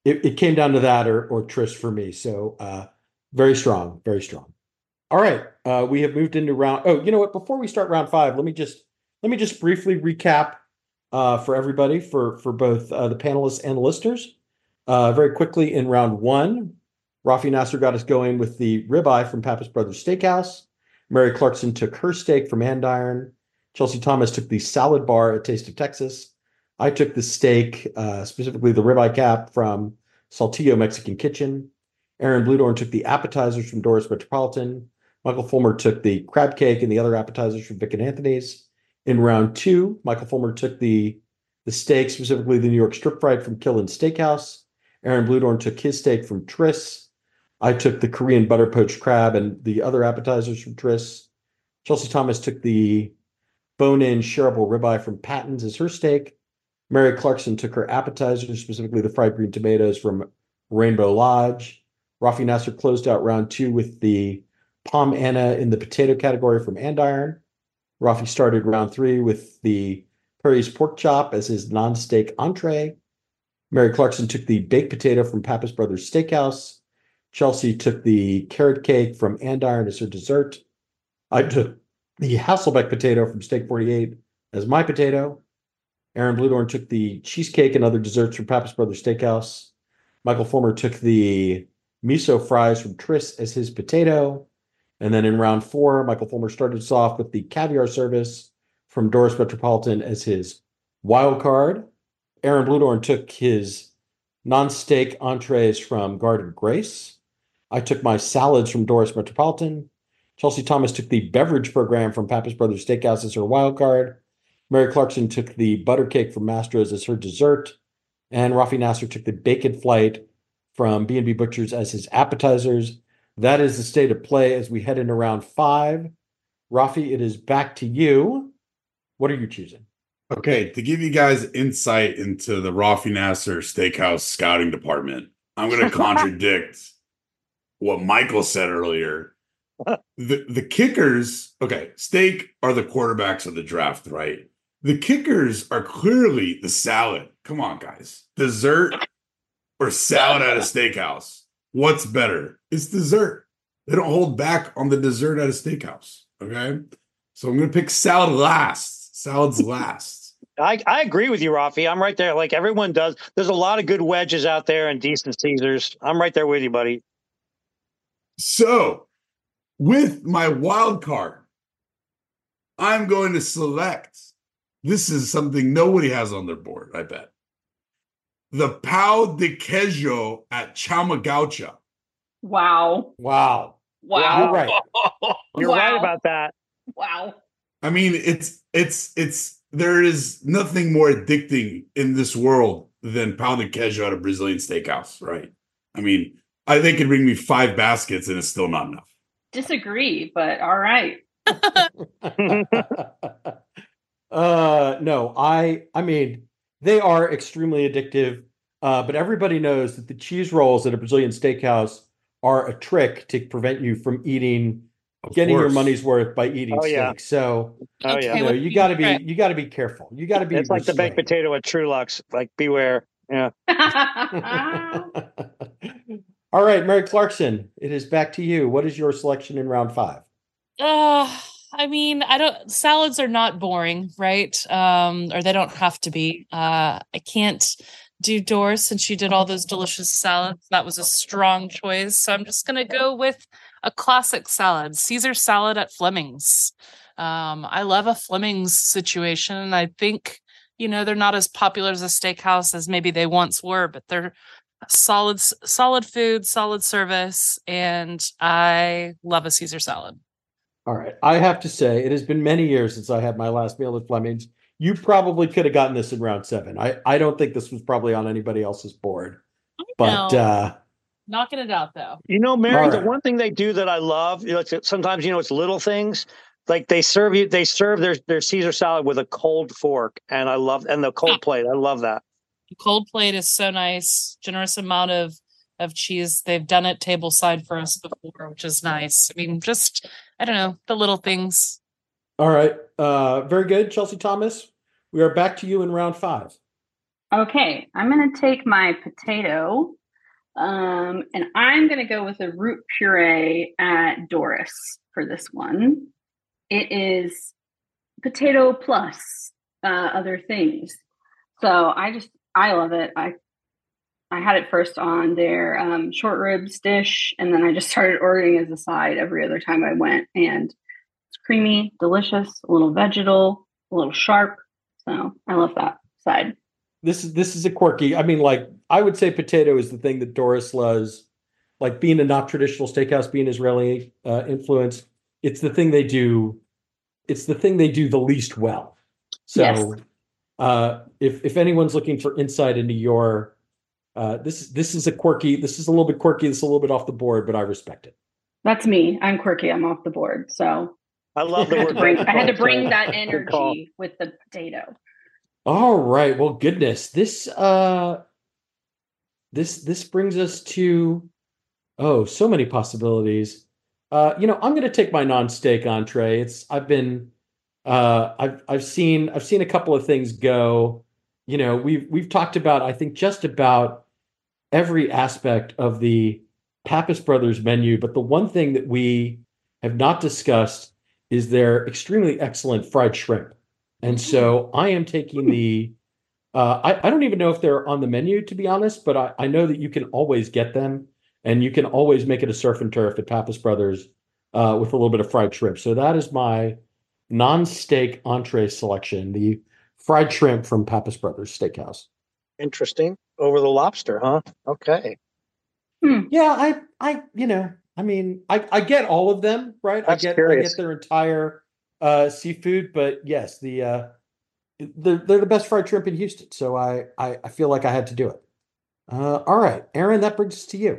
it, it came down to that or or Tris for me. So uh, very strong, very strong. All right, uh, we have moved into round. Oh, you know what? Before we start round five, let me just let me just briefly recap uh, for everybody, for for both uh, the panelists and the listeners. Uh, very quickly, in round one, Rafi Nasser got us going with the ribeye from Pappas Brothers Steakhouse. Mary Clarkson took her steak from Andiron. Chelsea Thomas took the salad bar at Taste of Texas. I took the steak, uh, specifically the ribeye cap from Saltillo Mexican Kitchen. Aaron Bludorn took the appetizers from Doris Metropolitan. Michael Fulmer took the crab cake and the other appetizers from Vic and Anthony's. In round two, Michael Fulmer took the, the steak, specifically the New York strip fried from Killen Steakhouse. Aaron Bludorn took his steak from Tris. I took the Korean butter poached crab and the other appetizers from Tris. Chelsea Thomas took the bone-in shareable ribeye from Patton's as her steak. Mary Clarkson took her appetizers, specifically the fried green tomatoes from Rainbow Lodge. Rafi Nasser closed out round two with the Palm Anna in the potato category from Andiron. Rafi started round three with the Perry's pork chop as his non-steak entree. Mary Clarkson took the baked potato from Pappas Brothers Steakhouse. Chelsea took the carrot cake from Andiron as her dessert. I took the Hasselbeck potato from Steak forty-eight as my potato. Aaron Bludorn took the cheesecake and other desserts from Pappas Brothers Steakhouse. Michael Fulmer took the miso fries from Tris as his potato. And then in round four, Michael Fulmer started us off with the caviar service from Doris Metropolitan as his wild card. Aaron Bludorn took his non-steak entrees from Garden Grace. I took my salads from Doris Metropolitan. Chelsea Thomas took the beverage program from Pappas Brothers Steakhouse as her wild card. Mary Clarkson took the butter cake from Mastro's as her dessert. And Rafi Nasser took the bacon flight from B and B Butchers as his appetizers. That is the state of play as we head into round five. Rafi, it is back to you. What are you choosing? Okay, to give you guys insight into the Rafi Nasser Steakhouse scouting department, I'm going to contradict what Michael said earlier. The the kickers, okay, steak are the quarterbacks of the draft, right? The kickers are clearly the salad. Come on, guys. Dessert or salad at a steakhouse? What's better? It's dessert. They don't hold back on the dessert at a steakhouse, okay? So I'm going to pick salad last. Salad's last. I, I agree with you, Rafi. I'm right there. Like everyone does. There's a lot of good wedges out there and decent Caesars. I'm right there with you, buddy. So with my wild card, I'm going to select, this is something nobody has on their board, I bet. The Pau de Queijo at Chama Gaucha. Wow. Wow. Wow. You're right. You're Wow. right about that. Wow. I mean, it's, it's, it's, there is nothing more addicting in this world than Pau de Queijo at a Brazilian steakhouse, right? I mean, I they could bring me five baskets and it's still not enough. Disagree, but all right. uh no, I I mean, they are extremely addictive, uh, but everybody knows that the cheese rolls at a Brazilian steakhouse are a trick to prevent you from eating, Of getting your course. money's worth by eating Oh, steak. yeah. So Oh, Okay, yeah. you know, what you do got to be think? you got to be careful. You got to be It's like the baked restrained. potato at Trulux. Like, beware. Yeah. All right, Mary Clarkson, it is back to you. What is your selection in round five? Uh, I mean, I don't, salads are not boring, right? Um, or they don't have to be. Uh, I can't do Doris since she did all those delicious salads. That was a strong choice. So I'm just going to go with a classic salad, Caesar salad at Fleming's. Um, I love a Fleming's situation. And I think, you know, they're not as popular as a steakhouse as maybe they once were, but they're solid, solid food, solid service. And I love a Caesar salad. All right. I have to say, it has been many years since I had my last meal at Fleming's. You probably could have gotten this in round seven. I, I don't think this was probably on anybody else's board. But No. uh, Knocking it out, though. You know, Mary, All the right. one thing they do that I love, you know, it's, sometimes, you know, it's little things. Like they serve you, they serve their, their Caesar salad with a cold fork. And I love, and the cold plate. I love that. The cold plate is so nice. Generous amount of of cheese. They've done it table side for us before, which is nice. I mean, just I don't know, the little things. all right. Uh, very good. Chelsea Thomas, we are back to you in round five. Okay, I'm going to take my potato, um, and I'm going to go with a root puree at Doris for this one. It is potato plus uh, other things. So I just, I love it. I I had it first on their um, short ribs dish, and then I just started ordering as a side every other time I went. And it's creamy, delicious, a little vegetal, a little sharp. So I love that side. This is this is a quirky. I mean, like I would say, potato is the thing that Doris loves. Like being a not traditional steakhouse, being Israeli uh, influenced, it's the thing they do. It's the thing they do the least well. So, Yes. uh, if if anyone's looking for insight into your Uh, this this is a quirky. This is a little bit quirky. This is a little bit off the board, but I respect it. That's me. I'm quirky. I'm off the board. So I love the I had word. to bring, I had to vegetal, bring so that good call. energy with the potato. All right. Well, goodness. This uh, this this brings us to oh, so many possibilities. Uh, you know, I'm going to take my non-steak entree. It's I've been uh, I've I've seen I've seen a couple of things go. You know, we've we've talked about I think just about every aspect of the Pappas Brothers menu, but the one thing that we have not discussed is their extremely excellent fried shrimp. And so I am taking the, uh, I, I don't even know if they're on the menu, to be honest, but I, I know that you can always get them, and you can always make it a surf and turf at Pappas Brothers uh, with a little bit of fried shrimp. So that is my non-steak entree selection, the fried shrimp from Pappas Brothers Steakhouse. Interesting. Over the lobster, huh? Okay. Hmm. Yeah, I, I, you know, I mean, I, I get all of them, right? That's I get, curious. I get their entire uh, seafood, but yes, the uh, they're they're the best fried shrimp in Houston, so I, I, I feel like I had to do it. Uh, all right, Aaron, that brings us to you.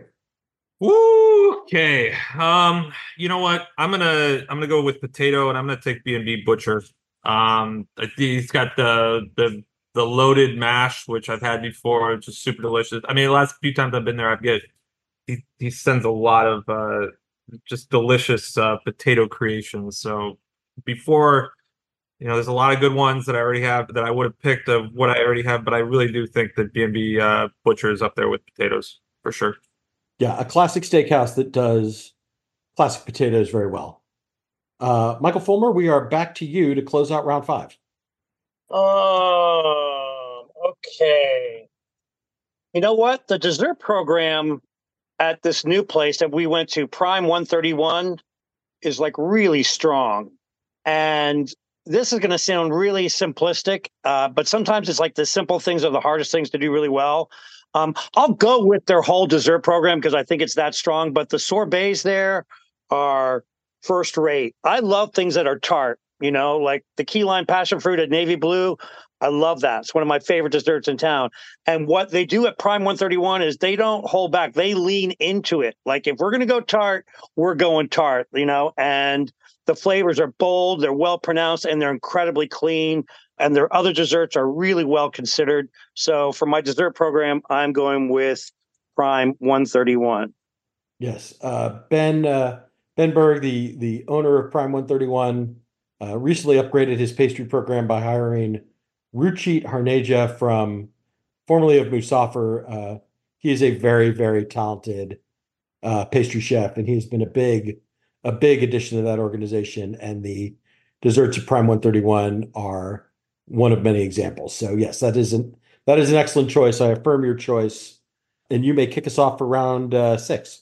Woo, okay. Um, you know what? I'm gonna I'm gonna go with potato, and I'm gonna take B and B Butcher. Um, I think he's got the the the loaded mash, which I've had before, which is super delicious. I mean, the last few times I've been there, I've get he he sends a lot of uh just delicious uh potato creations. So before, you know, there's a lot of good ones that I already have that I would have picked of what I already have, but I really do think that B and B uh, Butcher is up there with potatoes for sure. Yeah, a classic steakhouse that does classic potatoes very well. Uh, Michael Fulmer, we are back to you to close out round five. Um, okay. You know what? The dessert program at this new place that we went to, Prime one thirty-one, is like really strong. And this is going to sound really simplistic, uh, but sometimes it's like the simple things are the hardest things to do really well. Um, I'll go with their whole dessert program because I think it's that strong, but the sorbets there are first rate. I love things that are tart, you know, like the key lime passion fruit at Navy Blue. I love that. It's one of my favorite desserts in town. And what they do at Prime one thirty-one is they don't hold back. They lean into it. Like if we're going to go tart, we're going tart, you know, and the flavors are bold, they're well pronounced, and they're incredibly clean. And their other desserts are really well considered. So for my dessert program, I'm going with Prime one thirty-one. Yes, uh, Ben uh, Ben Berg, the the owner of Prime one thirty-one, uh, recently upgraded his pastry program by hiring Ruchit Harneja from formerly of Musafir. Uh, he is a very very talented uh, pastry chef, and he's been a big a big addition to that organization. And the desserts at Prime one thirty-one are one of many examples. So yes, that is an that is an excellent choice. I affirm your choice, and you may kick us off for round uh, six.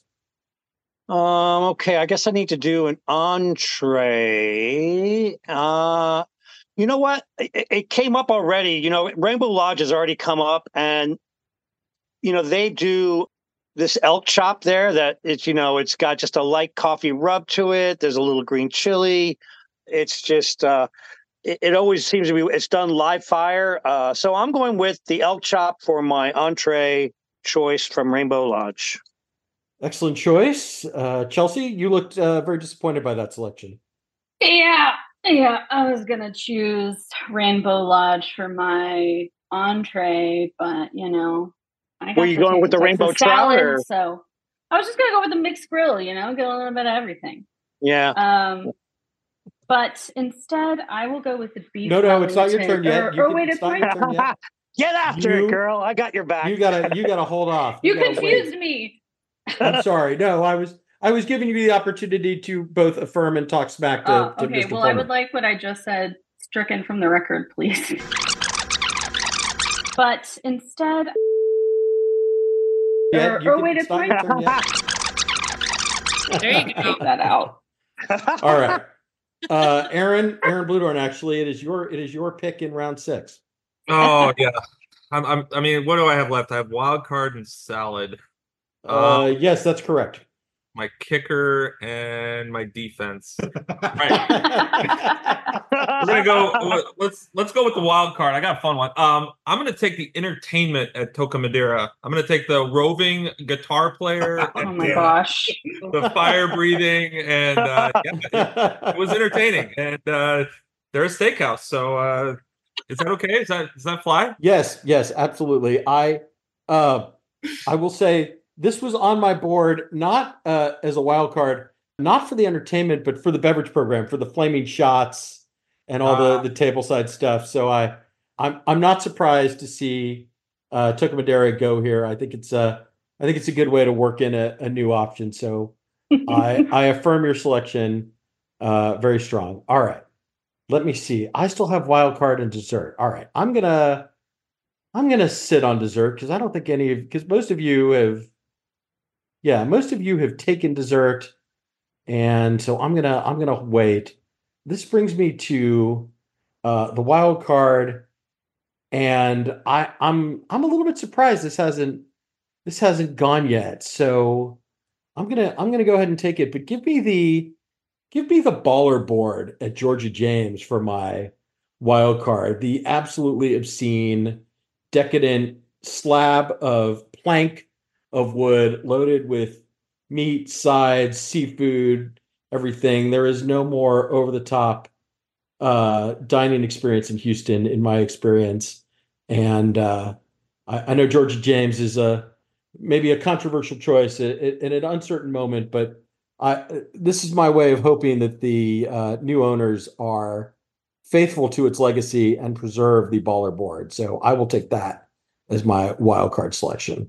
Um, okay, I guess I need to do an entree. Uh, you know what? It, it came up already. You know, Rainbow Lodge has already come up, and you know they do this elk chop there. That it's you know it's got just a light coffee rub to it. There's a little green chili. It's just uh, it, it always seems to be. It's done live fire. Uh, so I'm going with the elk chop for my entree choice from Rainbow Lodge. Excellent choice. Uh, Chelsea, you looked uh, very disappointed by that selection. Yeah, yeah. I was gonna choose Rainbow Lodge for my entree, but you know, I got Were you going with the rainbow trout? salad, Or? so I was just gonna go with the mixed grill. You know, get a little bit of everything. Yeah. Um, but instead, I will go with the beef. No, no, it's not your Wellington. turn yet. Or, You or can- wait, it's it's not my your turn yet. Get after You- it, girl. I got your back. You gotta you gotta hold off. You gotta confused wait. me. I'm sorry. No, I was I was giving you the opportunity to both affirm and talk smack to, Uh, to okay, Mister well, I Pullman. would like what I just said stricken from the record, please. But instead, Yeah, or, you or can- wait, it's it's not my your turn yet. There you go. Take that out. All right. Uh Aaron, Aaron Bludorn, actually, it is your it is your pick in round six. Oh yeah. I'm, I'm. I mean, what do I have left? I have wild card and salad. Uh Um, yes, that's correct. my kicker and my defense. Right. We're gonna go. Let's let's go with the wild card. I got a fun one. Um, I'm gonna take the entertainment at Toca Madera. I'm gonna take the roving guitar player, Oh and my the, gosh. the fire breathing, and uh, yeah, it, it was entertaining. And uh, they're a steakhouse, so uh, is that okay? Is that does that fly? Yes, yes, absolutely. I uh I will say this was on my board not uh as a wild card, not for the entertainment, but for the beverage program, for the flaming shots and all Ah. the the tableside stuff. So I I'm I'm not surprised to see uh Toca Madera go here. I think it's a I think it's a good way to work in a, a new option. So I I affirm your selection uh very strong. All right. Let me see. I still have wild card and dessert. All right. I'm gonna I'm gonna sit on dessert because I don't think any of because most of you have yeah, most of you have taken dessert. And so I'm gonna I'm gonna wait. This brings me to uh the wild card, and I I'm I'm a little bit surprised this hasn't this hasn't gone yet. So I'm gonna I'm gonna go ahead and take it, but give me the give me the baller board at Georgia James for my wild card. The absolutely obscene, decadent slab of plank of wood loaded with meat, sides, seafood, everything. There is no more over the top uh, dining experience in Houston, in my experience. And uh, I, I know Georgia James is a maybe a controversial choice in, in an uncertain moment, but I this is my way of hoping that the uh, new owners are faithful to its legacy and preserve the baller board. So I will take that as my wild card selection.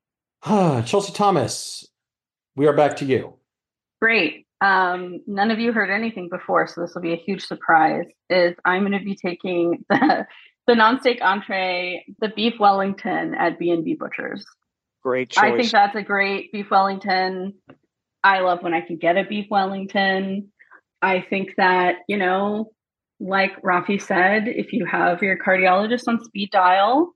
Chelsea Thomas, we are back to you. Great. Um, none of you heard anything before, so this will be a huge surprise. Is I'm going to be taking the the non-steak entree, the beef Wellington at B and B Butchers. Great choice. I think that's a great beef Wellington. I love when I can get a beef Wellington. I think that, you know, like Rafi said, if you have your cardiologist on speed dial,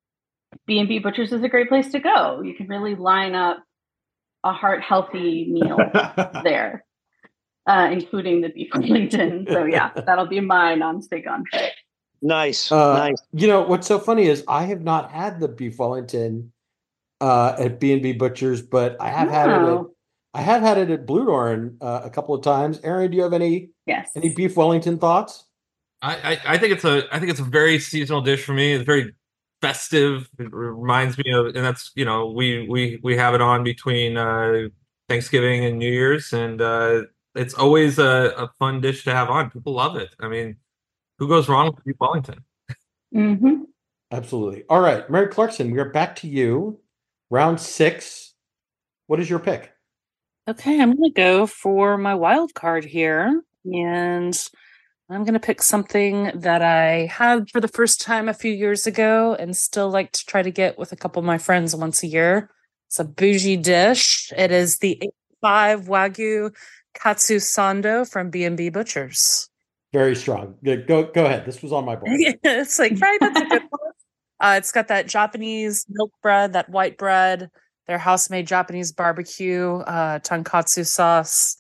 B and B Butchers is a great place to go. You can really line up a heart healthy meal there, uh, including the beef Wellington. So yeah, that'll be my non-steak entree. Nice, Uh, nice. You know what's so funny is I have not had the beef Wellington uh, at B and B Butchers, but I have had it. At, Oh. I have had it at Blue Dorn uh, a couple of times. Aaron, do you have any Yes. any beef Wellington thoughts? I, I I think it's a I think it's a very seasonal dish for me. It's very festive. It reminds me of, and that's you know we we we have it on between uh, Thanksgiving and New Year's, and uh, it's always a, a fun dish to have on. People love it. I mean, who goes wrong with beef Wellington? Mm-hmm. Absolutely. All right, Mary Clarkson, we are back to you. Round six. What is your pick? Okay, I'm going to go for my wild card here. And I'm going to pick something that I had for the first time a few years ago and still like to try to get with a couple of my friends once a year. It's a bougie dish. It is the eighty-five Wagyu Katsu Sando from B and B Butchers. Very strong. Good. Go go ahead. This was on my board. It's like, right, that's a good one. Uh, it's got that Japanese milk bread, that white bread, their house-made Japanese barbecue, uh, tonkatsu sauce.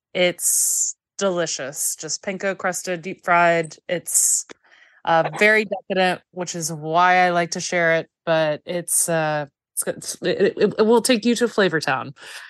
It's delicious. Just panko crusted, deep fried. It's uh, very decadent, which is why I like to share it. But it's uh, it's, it's it, it, it will take you to Flavor Town.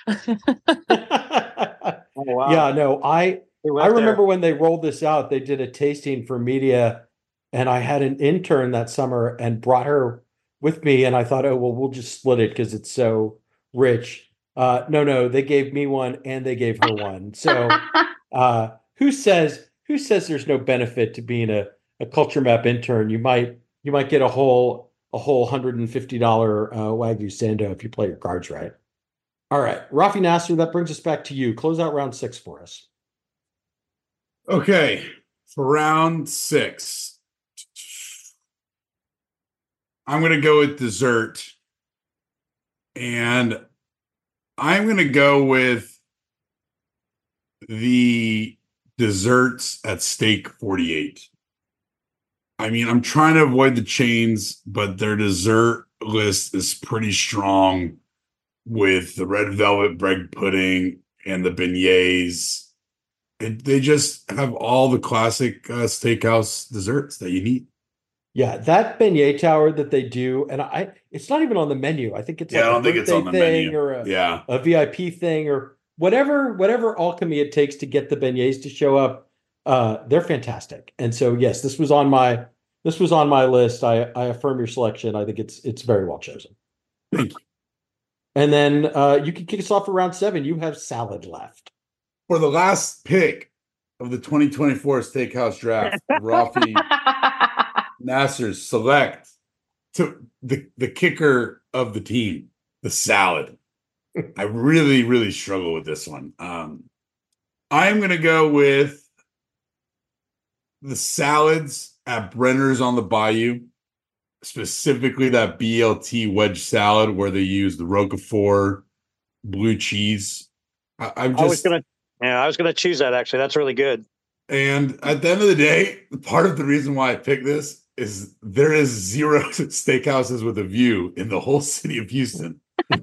Oh, wow. Yeah, no, I We went I there. remember when they rolled this out, they did a tasting for media, and I had an intern that summer and brought her with me, and I thought, oh well, we'll just split it because it's so rich. Uh, no, no, they gave me one and they gave her one. So uh, who says who says there's no benefit to being a, a culture map intern? You might you might get a whole a whole one hundred fifty dollars uh, Wagyu Sando if you play your cards right. All right, Rafi Nasser, that brings us back to you. Close out round six for us. Okay, for round six, I'm going to go with dessert. And I'm going to go with the desserts at Steak forty-eight. I mean, I'm trying to avoid the chains, but their dessert list is pretty strong with the red velvet bread pudding and the beignets. It, they just have all the classic uh, steakhouse desserts that you need. Yeah, that beignet tower that they do, and I it's not even on the menu. I think it's Yeah, like I don't a think it's birthday on the thing menu. or a, Yeah. a V I P thing or whatever, whatever alchemy it takes to get the beignets to show up. Uh, they're fantastic. And so yes, this was on my this was on my list. I, I affirm your selection. I think it's it's very well chosen. Thank you. And then uh, you can kick us off for round seven. You have salad left. For the last pick of the twenty twenty-four Steakhouse Draft, Rafi Nasser's select to the, the kicker of the team, the salad. I really, really struggle with this one. Um, I'm going to go with the salads at Brenner's on the Bayou, specifically that B L T wedge salad where they use the Roquefort blue cheese. I, I'm just, I was gonna, yeah, I was gonna choose that actually. That's really good. And at the end of the day, part of the reason why I picked this is there is zero steakhouses with a view in the whole city of Houston. this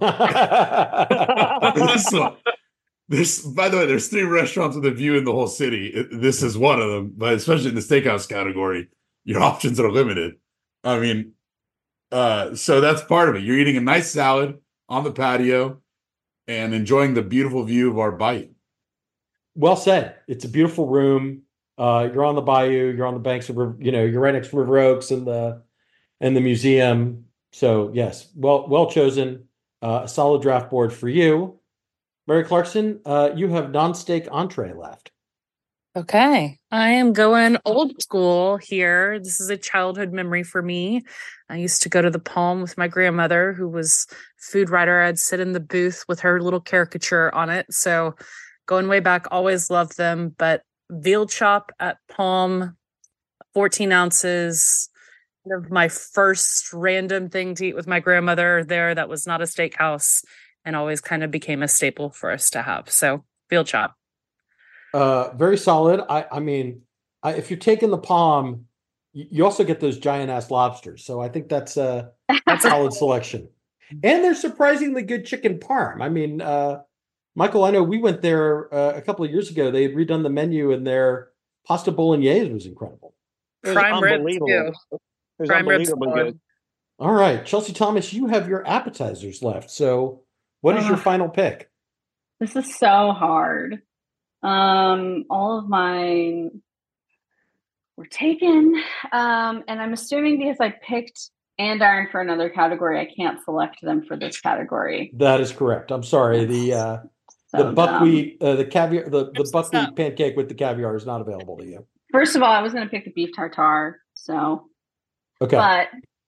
one, this, by the way, there's three restaurants with a view in the whole city. It, this is one of them, but especially in the steakhouse category, your options are limited. I mean, uh, so that's part of it. You're eating a nice salad on the patio and enjoying the beautiful view of our bite. Well said. It's a beautiful room. Uh, you're on the bayou. You're on the banks of, you know, you're right next to River Oaks and the and the museum. So yes, well well chosen. Uh, a solid draft board for you, Mary Clarkson. Uh, you have non-steak entree left. Okay, I am going old school here. This is a childhood memory for me. I used to go to the Palm with my grandmother, who was food writer. I'd sit in the booth with her little caricature on it. So going way back, always loved them. But veal chop at Palm, fourteen ounces. One of my first random thing to eat with my grandmother there that was not a steakhouse and always kind of became a staple for us to have. So veal chop. Uh, very solid. I, I mean, I, if you're taking the Palm, you, you also get those giant ass lobsters. So I think that's a, a solid selection. And they're surprisingly good chicken parm. I mean, uh, Michael, I know we went there uh, a couple of years ago. They had redone the menu and their pasta bolognese was incredible. Prime rib too. It was Prime ribs unbelievably good. All right, Chelsea Thomas, you have your appetizers left. So what is your Uh, final pick? This is so hard. Um, all of mine were taken. Um, and I'm assuming because I picked Andiron for another category, I can't select them for this category. That is correct. I'm sorry. The uh, So the buckwheat, uh, the caviar, the, the Chips this buckwheat up. pancake with the caviar is not available to you. First of all, I was going to pick the beef tartare. So, Okay. but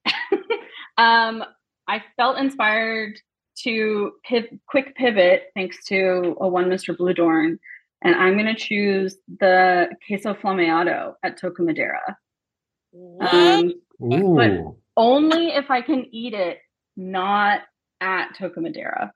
um, I felt inspired to piv- quick pivot thanks to a one Mister Blue Dorn. And I'm going to choose the queso flameado at Toca Madera. Um, Ooh. only if I can eat it, not at Toca Madera.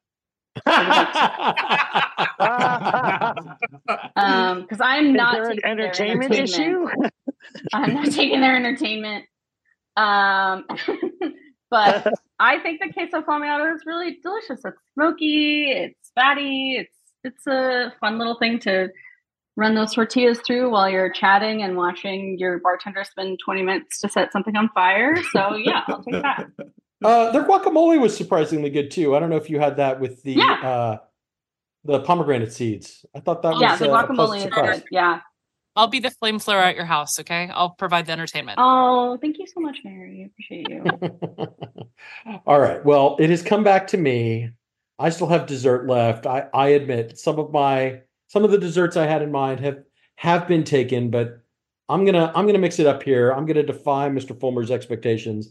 Um, because I'm Is not there an taking their entertainment issue? I'm not taking their entertainment. Um, but I think the queso flameado is really delicious. It's smoky, it's fatty, it's it's a fun little thing to run those tortillas through while you're chatting and watching your bartender spend twenty minutes to set something on fire. So yeah, I'll take that. Uh, their guacamole was surprisingly good too. I don't know if you had that with the Yeah. uh, the pomegranate seeds. I thought that Yeah, was the uh, a guacamole pleasant is surprise. good. Yeah. I'll be the flame thrower at your house, okay? I'll provide the entertainment. Oh, thank you so much, Mary. I appreciate you. All right. Well, it has come back to me. I still have dessert left. I, I admit some of my some of the desserts I had in mind have have been taken, but I'm gonna I'm gonna mix it up here. I'm gonna defy Mister Fulmer's expectations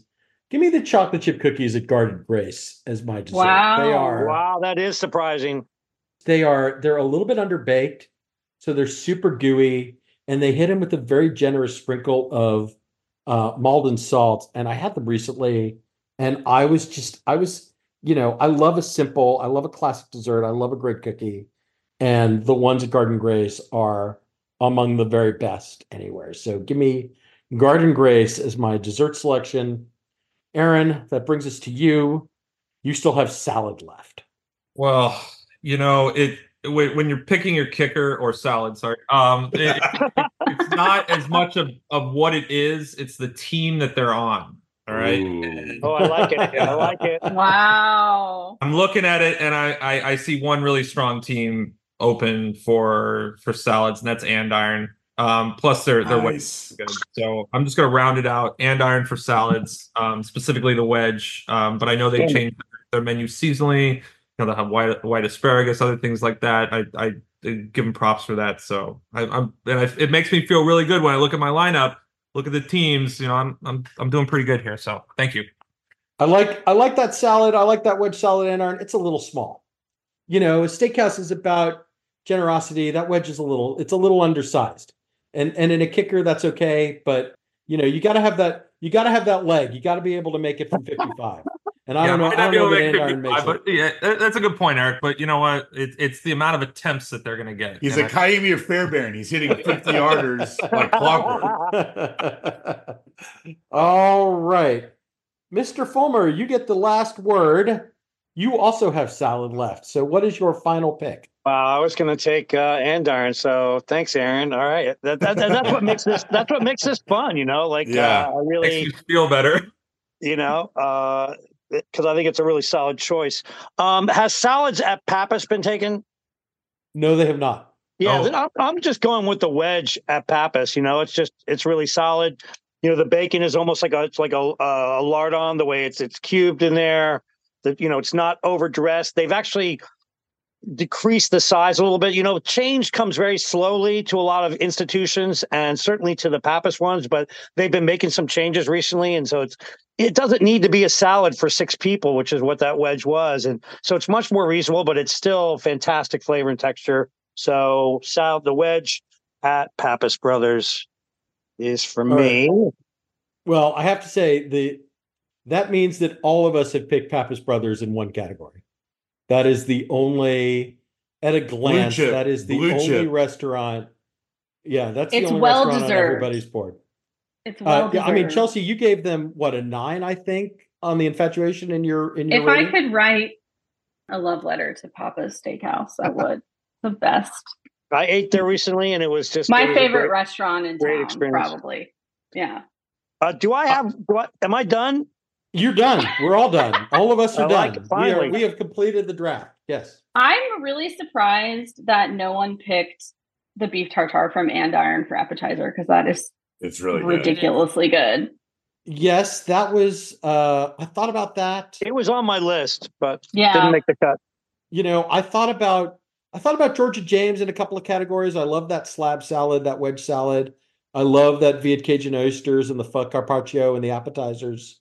Give me the chocolate chip cookies at Garden Grace as my dessert. Wow. They are Wow, that is surprising. they are they're a little bit underbaked, so they're super gooey, and they hit them with a very generous sprinkle of uh, Malden salt. And I had them recently, and I was just I was you know I love a simple, I love a classic dessert, I love a great cookie, and the ones at Garden Grace are among the very best anywhere. So give me Garden Grace as my dessert selection. Aaron, that brings us to you. You still have salad left. Well, you know, it when when you're picking your kicker or salad, sorry, um, it, it's not as much of, of what it is. It's the team that they're on. All right. Ooh. Oh, I like it. I like it. Wow. I'm looking at it, and I, I I see one really strong team open for for salads, and that's Andiron. Um, plus they're they're Nice. wedge good. So I'm just gonna round it out. Andiron for salads, um, specifically the wedge. Um, but I know they changed their menu seasonally. You know, they'll have white white asparagus, other things like that. I I, I give them props for that. So I, I'm and I, it makes me feel really good when I look at my lineup, look at the teams. You know, I'm I'm I'm doing pretty good here. So thank you. I like I like that salad. I like that wedge salad, Andiron. It's a little small. You know, a steakhouse is about generosity. That wedge is a little it's a little undersized. And and in a kicker, that's okay. But you know, you gotta have that you gotta have that leg. You gotta be able to make it from fifty-five. And I Yeah, don't know, might I not don't be know able that to make Andiron makes fifty-five, it. but yeah, that- that's a good point, Eric. But you know what? It, it's the amount of attempts that they're going to get. He's And a I- Kaimi of Fairbairn. He's hitting fifty yarders like clockwork. All right. Mister Fulmer, you get the last word. You also have salad left. So what is your final pick? Wow, I was going to take uh, Andiron, so thanks, Aaron. All right, that, that, that- that's what makes this that's what makes this fun, you know. Like, Yeah. uh, I makes really, you feel better. you know, because I think it's a really solid choice. Um, has salads at Pappas been taken? No, they have not. Yeah, Oh. I'm, I'm just going with the wedge at Pappas. You know, it's just it's really solid. You know, the bacon is almost like a it's like a, a lardon the way it's it's cubed in there. That you know, it's not overdressed. They've actually decreased the size a little bit. You know, change comes very slowly to a lot of institutions and certainly to the Pappas ones, but they've been making some changes recently. And so it's, it doesn't need to be a salad for six people, which is what that wedge was. And so it's much more reasonable, but it's still fantastic flavor and texture. So salad, the wedge at Pappas Brothers is for All me. right. Well, I have to say the that means that all of us have picked Pappas Brothers in one category. That is the only, at a glance, chip. that is the Blue only chip. restaurant. Yeah, that's the It's only well restaurant on deserved. everybody's board. It's well Uh, yeah, I mean, deserved. Chelsea, you gave them what, a nine, I think, on the infatuation in your in your If I rating? could write a love letter to Papa's Steakhouse, I would. The best. I ate there recently and it was just My it was a favorite great- restaurant in great town, experience. probably. Yeah. Uh, do I have, do I, am I done? You're done. We're all done. All of us are I like done. it, we are finally. we have completed the draft. Yes. I'm really surprised that no one picked the beef tartare from Andiron for appetizer because that is It's really good. ridiculously good. Yes, that was uh I thought about that. It was on my list, but Yeah. didn't make the cut. You know, I thought about I thought about Georgia James in a couple of categories. I love that slab salad, that wedge salad. I love that Viet Cajun oysters and the pho carpaccio and the appetizers.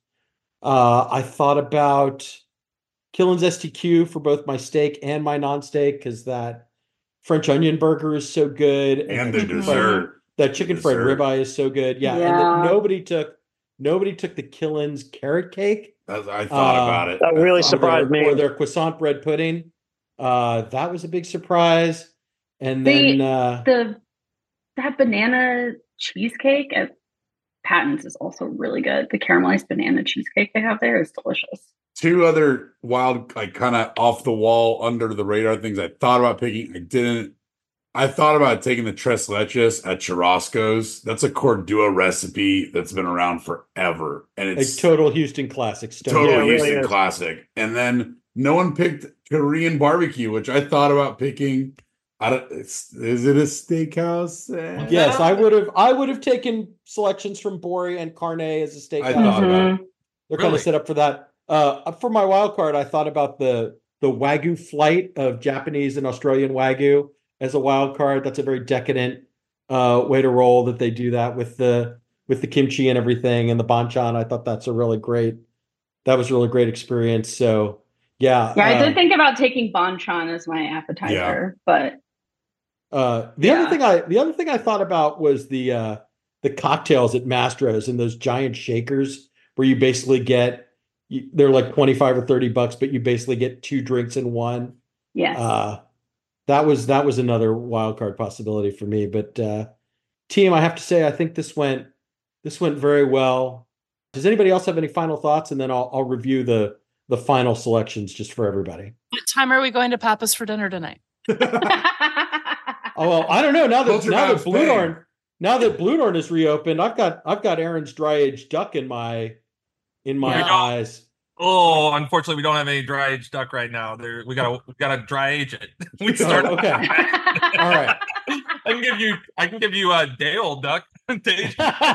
Uh, I thought about Killen's S T Q for both my steak and my non-steak because that French onion burger is so good, And that the chicken fried- dessert. that chicken fried dessert. ribeye is so good. Yeah, and Yeah. that nobody took nobody took the Killen's carrot cake. That's- I thought Uh, about it. that I really thought surprised about it. me. Or their croissant bread pudding. Uh, that was a big surprise. And The- then uh, The that banana cheesecake at Patton's is also really good. The caramelized banana cheesecake they have there is delicious. Two other wild, like kind of off the wall, under the radar things I thought about picking. I didn't. I thought about taking the tres leches at Churrasco's. That's a Cordua recipe that's been around forever, and a it's total Houston classic. Stone total Yeah, it really Houston is. classic. And then no one picked Korean barbecue, which I thought about picking. I don't. It's, is it a steakhouse? Eh. Yes, I would have. I would have taken selections from Bori and Carne as a steakhouse. I thought about it. They're kind Really? of set up for that. Uh, for my wild card, I thought about the the Wagyu flight of Japanese and Australian Wagyu as a wild card. That's a very decadent uh, way to roll that they do that with the with the kimchi and everything and the banchan. I thought that's a really great that was a really great experience. So yeah. Yeah, I uh, did think about taking Bonchon as my appetizer, but Uh, the Yeah. other thing I the other thing I thought about was the uh, the cocktails at Mastro's and those giant shakers where you basically get you, they're like twenty-five or thirty bucks, but you basically get two drinks in one. yes. Uh, that was that was another wild card possibility for me. But uh, team, I have to say, I think this went this went very well. Does anybody else have any final thoughts? And then I'll I'll review the the final selections just for everybody. What time are we going to Papa's for dinner tonight? Oh well, I don't know. Now that Culture now that House Blue Bay. Dorn now that Blue Dorn is reopened, I've got I've got Aaron's dry aged duck in my in my Yeah. eyes. Oh, unfortunately, we don't have any dry aged duck right now. There, we gotta we gotta dry age it. We Oh, started. okay. All right. I can give you I can give you a day old duck. Day-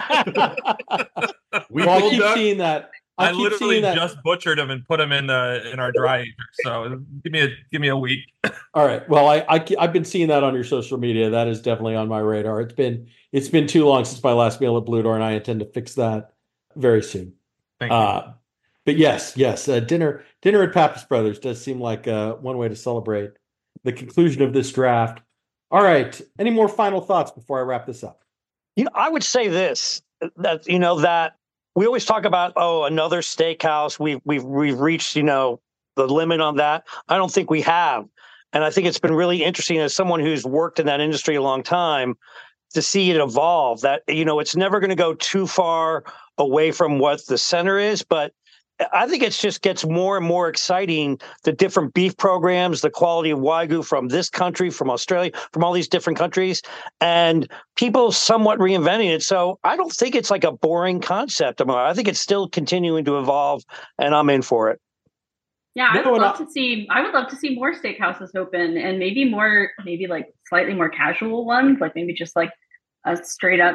We Well, I pulled keep up. seeing that. I, I keep literally seeing that. just butchered them and put them in the in our dry ager. So give me a give me a week. All right. Well, I, I ke- I've been seeing that on your social media. That is definitely on my radar. It's been it's been too long since my last meal at Blue Door, and I intend to fix that very soon. Thank you. Uh, but yes, yes, uh, dinner dinner at Pappas Brothers does seem like uh, one way to celebrate the conclusion of this draft. All right. Any more final thoughts before I wrap this up? You know, I would say this, that, you know, that we always talk about, oh, another steakhouse. We've, we've, we've reached, you know, the limit on that. I don't think we have. And I think it's been really interesting as someone who's worked in that industry a long time to see it evolve, that, you know, it's never going to go too far away from what the center is, but I think it just gets more and more exciting, the different beef programs, the quality of Wagyu from this country, from Australia, from all these different countries, and people somewhat reinventing it. So I don't think it's like a boring concept. I mean, I think it's still continuing to evolve, and I'm in for it. Yeah, I No, would and love to see. I would love to see more steakhouses open, and maybe more, maybe like slightly more casual ones, like maybe just like a straight up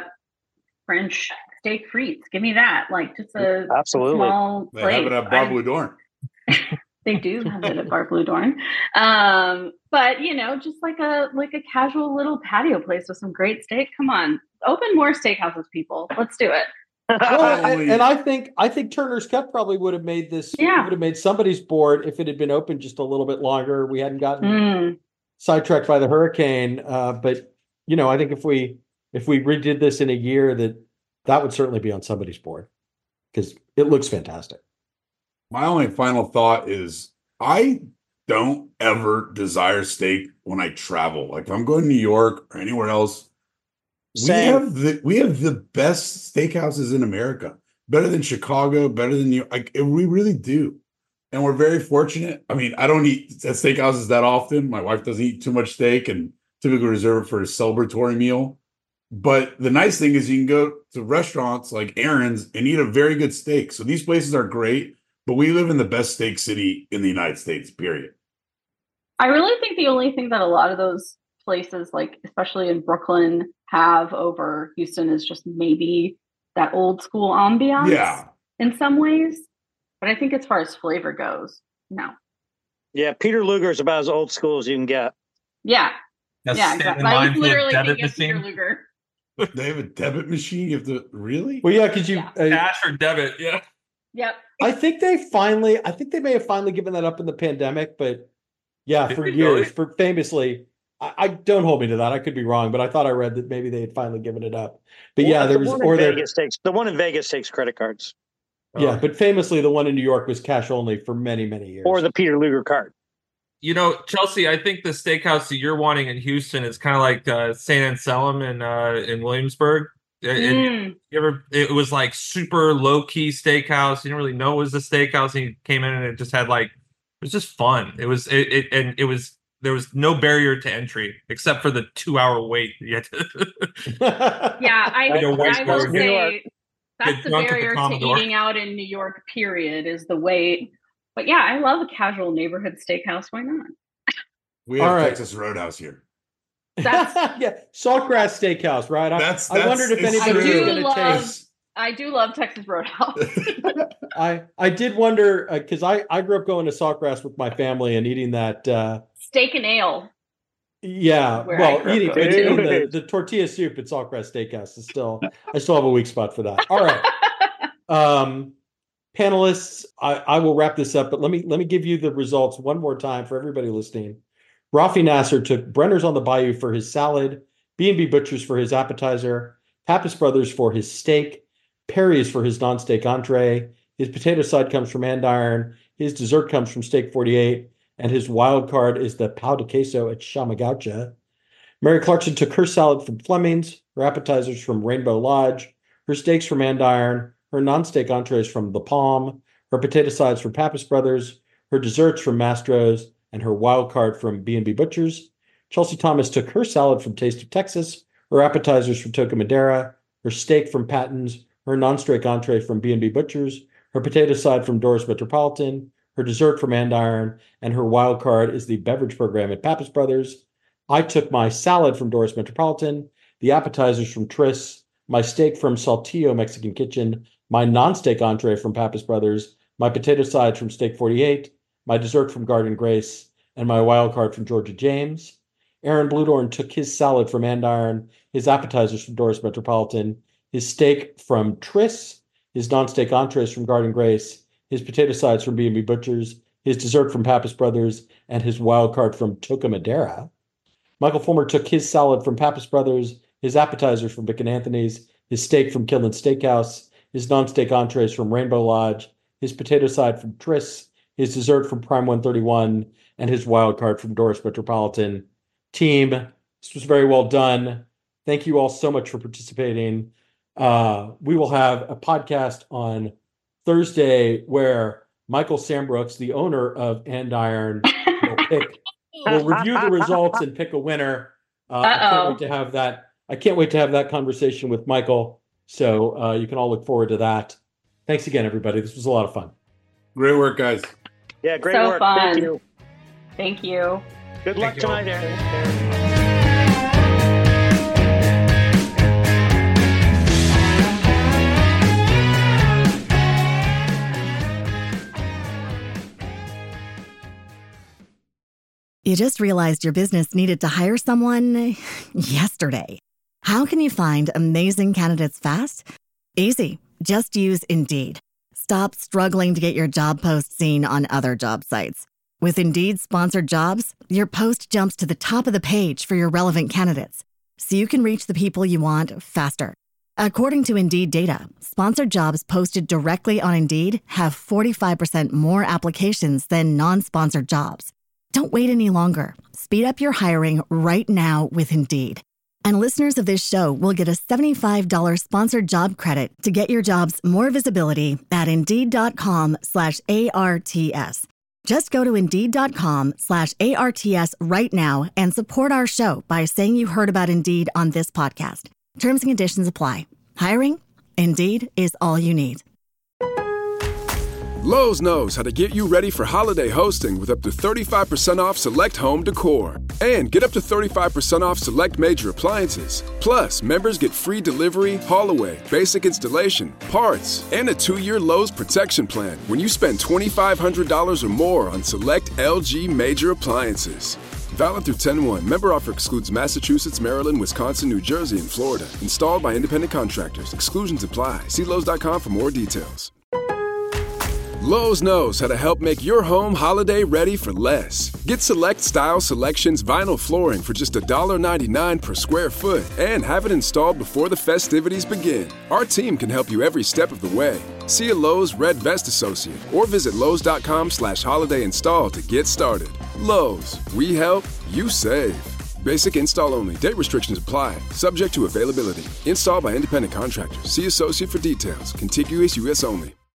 French steak frites. Give me that, like just a Absolutely. small They place. have it at Bar I- Blue Dorn. They do have it at Bar Blue Dorn, um, but you know, just like a like a casual little patio place with some great steak. Come on, open more steakhouses, people. Let's do it. Well, Probably- and, and I think I think Turner's Cut probably would have made this Yeah. would have made somebody's board if it had been open just a little bit longer. We hadn't gotten Mm. sidetracked by the hurricane. Uh, but you know, I think if we if we redid this in a year, that that would certainly be on somebody's board because it looks fantastic. My only final thought is I don't ever desire steak when I travel. Like if I'm going to New York or anywhere else, we Same. have the we have the best steakhouses in America. Better than Chicago, better than New York. Like, we really do. And we're very fortunate. I mean, I don't eat at steakhouses that often. My wife doesn't eat too much steak and typically reserve it for a celebratory meal. But the nice thing is you can go to restaurants like Aaron's and eat a very good steak. So these places are great, but we live in the best steak city in the United States, period. I really think the only thing that a lot of those places, like especially in Brooklyn, have over Houston is just maybe that old school ambiance. Yeah. In some ways, but I think as far as flavor goes, no. Yeah, Peter Luger is about as old school as you can get. Yeah, That's yeah, standing exactly. in I line was for the literally debit thinking of Peter machine. Luger. They have a debit machine. You have to really? Well, yeah, because you. Yeah. Uh, Cash or debit, yeah. Yep. I think they finally. I think they may have finally given that up in the pandemic, but yeah, Did for they years, really? for famously. I, I don't hold me to that. I could be wrong, but I thought I read that maybe they had finally given it up. But yeah, Well, there the was one in or there. Vegas takes the one in Vegas takes credit cards Yeah, Oh. but famously, the one in New York was cash only for many, many years. or the Peter Luger card. You know, Chelsea, I think the steakhouse that you're wanting in Houston is kind of like uh, Saint Anselm in uh, in Williamsburg. It, it- Mm. you ever, it was like super low key steakhouse. You didn't really know it was a steakhouse, and you came in and it just had like it was just fun. It was it, it and it was there was no barrier to entry except for the two hour wait. You had to, Yeah, I, Like a white I will bird. New York. say that's Get the drunk at the barrier to Commodore. eating out in New York, period, is the wait. But yeah, I love a casual neighborhood steakhouse. Why not? We have All right. Texas Roadhouse here. That's yeah, Saltgrass Steakhouse, right? I, That's, I that's wondered if it's anybody was true. going to love- taste. I do love Texas Roadhouse. I I did wonder because I I grew up going to Saltgrass with my family and eating that. Uh, Steak and ale. yeah, Where I well, grew up eating, going eating to. the, the tortilla soup at Saltgrass Steakhouse is still. I still have a weak spot for that. All right. Um, Panelists, I, I will wrap this up, but let me let me give you the results one more time for everybody listening. Rafi Nasser took Brenner's on the Bayou for his salad, B and B Butchers for his appetizer, Pappas Brothers for his steak, Perry's for his non-steak entree, his potato side comes from Andiron, his dessert comes from Steak forty-eight, and his wild card is the pau de queso at Shamagaucha. Mary Clarkson took her salad from Fleming's, her appetizers from Rainbow Lodge, her steaks from Andiron, her non-steak entrees from The Palm, her potato sides from Pappas Brothers, her desserts from Mastro's, and her wild card from B and B Butchers. Chelsea Thomas took her salad from Taste of Texas, her appetizers from Toca Madera, her steak from Patton's, her non-steak entree from B and B Butchers, her potato side from Doris Metropolitan, her dessert from Andiron, and her wild card is the beverage program at Pappas Brothers. I took my salad from Doris Metropolitan, the appetizers from Tris, my steak from Saltillo Mexican Kitchen, my non-steak entree from Pappas Brothers, my potato side from Steak forty-eight, my dessert from Garden Grace, and my wild card from Georgia James. Aaron Bludorn took his salad from Andiron, his appetizers from Doris Metropolitan, his steak from Tris, his non-steak entrees from Garden Grace, his potato sides from B and B Butchers, his dessert from Pappas Brothers, and his wild card from Toca Madera. Michael Fulmer took his salad from Pappas Brothers, his appetizers from Vic and Anthony's, his steak from Killen Steakhouse, his non-steak entrees from Rainbow Lodge, his potato side from Tris, his dessert from Prime one thirty-one, and his wild card from Doris Metropolitan. Team, this was very well done. Thank you all so much for participating. Uh, we will have a podcast on Thursday where Michael Sambrooks, the owner of Andiron, will pick, will review the results and pick a winner. Uh, I can't wait to have that. I can't wait to have that conversation with Michael. So uh, you can all look forward to that. Thanks again, everybody. This was a lot of fun. Great work, guys. Yeah, great so work. Fun. Thank you. Thank you. Good Thank luck you tonight, all. Aaron. You just realized your business needed to hire someone yesterday. How can you find amazing candidates fast? Easy. Just use Indeed. Stop struggling to get your job post seen on other job sites. With Indeed sponsored jobs, your post jumps to the top of the page for your relevant candidates, so you can reach the people you want faster. According to Indeed data, sponsored jobs posted directly on Indeed have forty-five percent more applications than non-sponsored jobs. Don't wait any longer. Speed up your hiring right now with Indeed. And listeners of this show will get a seventy-five dollars sponsored job credit to get your jobs more visibility at Indeed.com slash ARTS. Just go to Indeed.com slash ARTS right now and support our show by saying you heard about Indeed on this podcast. Terms and conditions apply. Hiring? Indeed is all you need. Lowe's knows how to get you ready for holiday hosting with up to thirty-five percent off select home decor. And get up to thirty-five percent off select major appliances. Plus, members get free delivery, haul away, basic installation, parts, and a two-year Lowe's protection plan when you spend twenty-five hundred dollars or more on select L G major appliances. Valid through ten one. Member offer excludes Massachusetts, Maryland, Wisconsin, New Jersey, and Florida. Installed by independent contractors. Exclusions apply. See Lowe's dot com for more details. Lowe's knows how to help make your home holiday ready for less. Get Select Style Selections vinyl flooring for just one ninety-nine per square foot and have it installed before the festivities begin. Our team can help you every step of the way. See a Lowe's Red Vest associate or visit Lowe's dot com slash holiday install to get started. Lowe's, we help, you save. Basic install only. Date restrictions apply. Subject to availability. Installed by independent contractors. See associate for details. Contiguous U S only.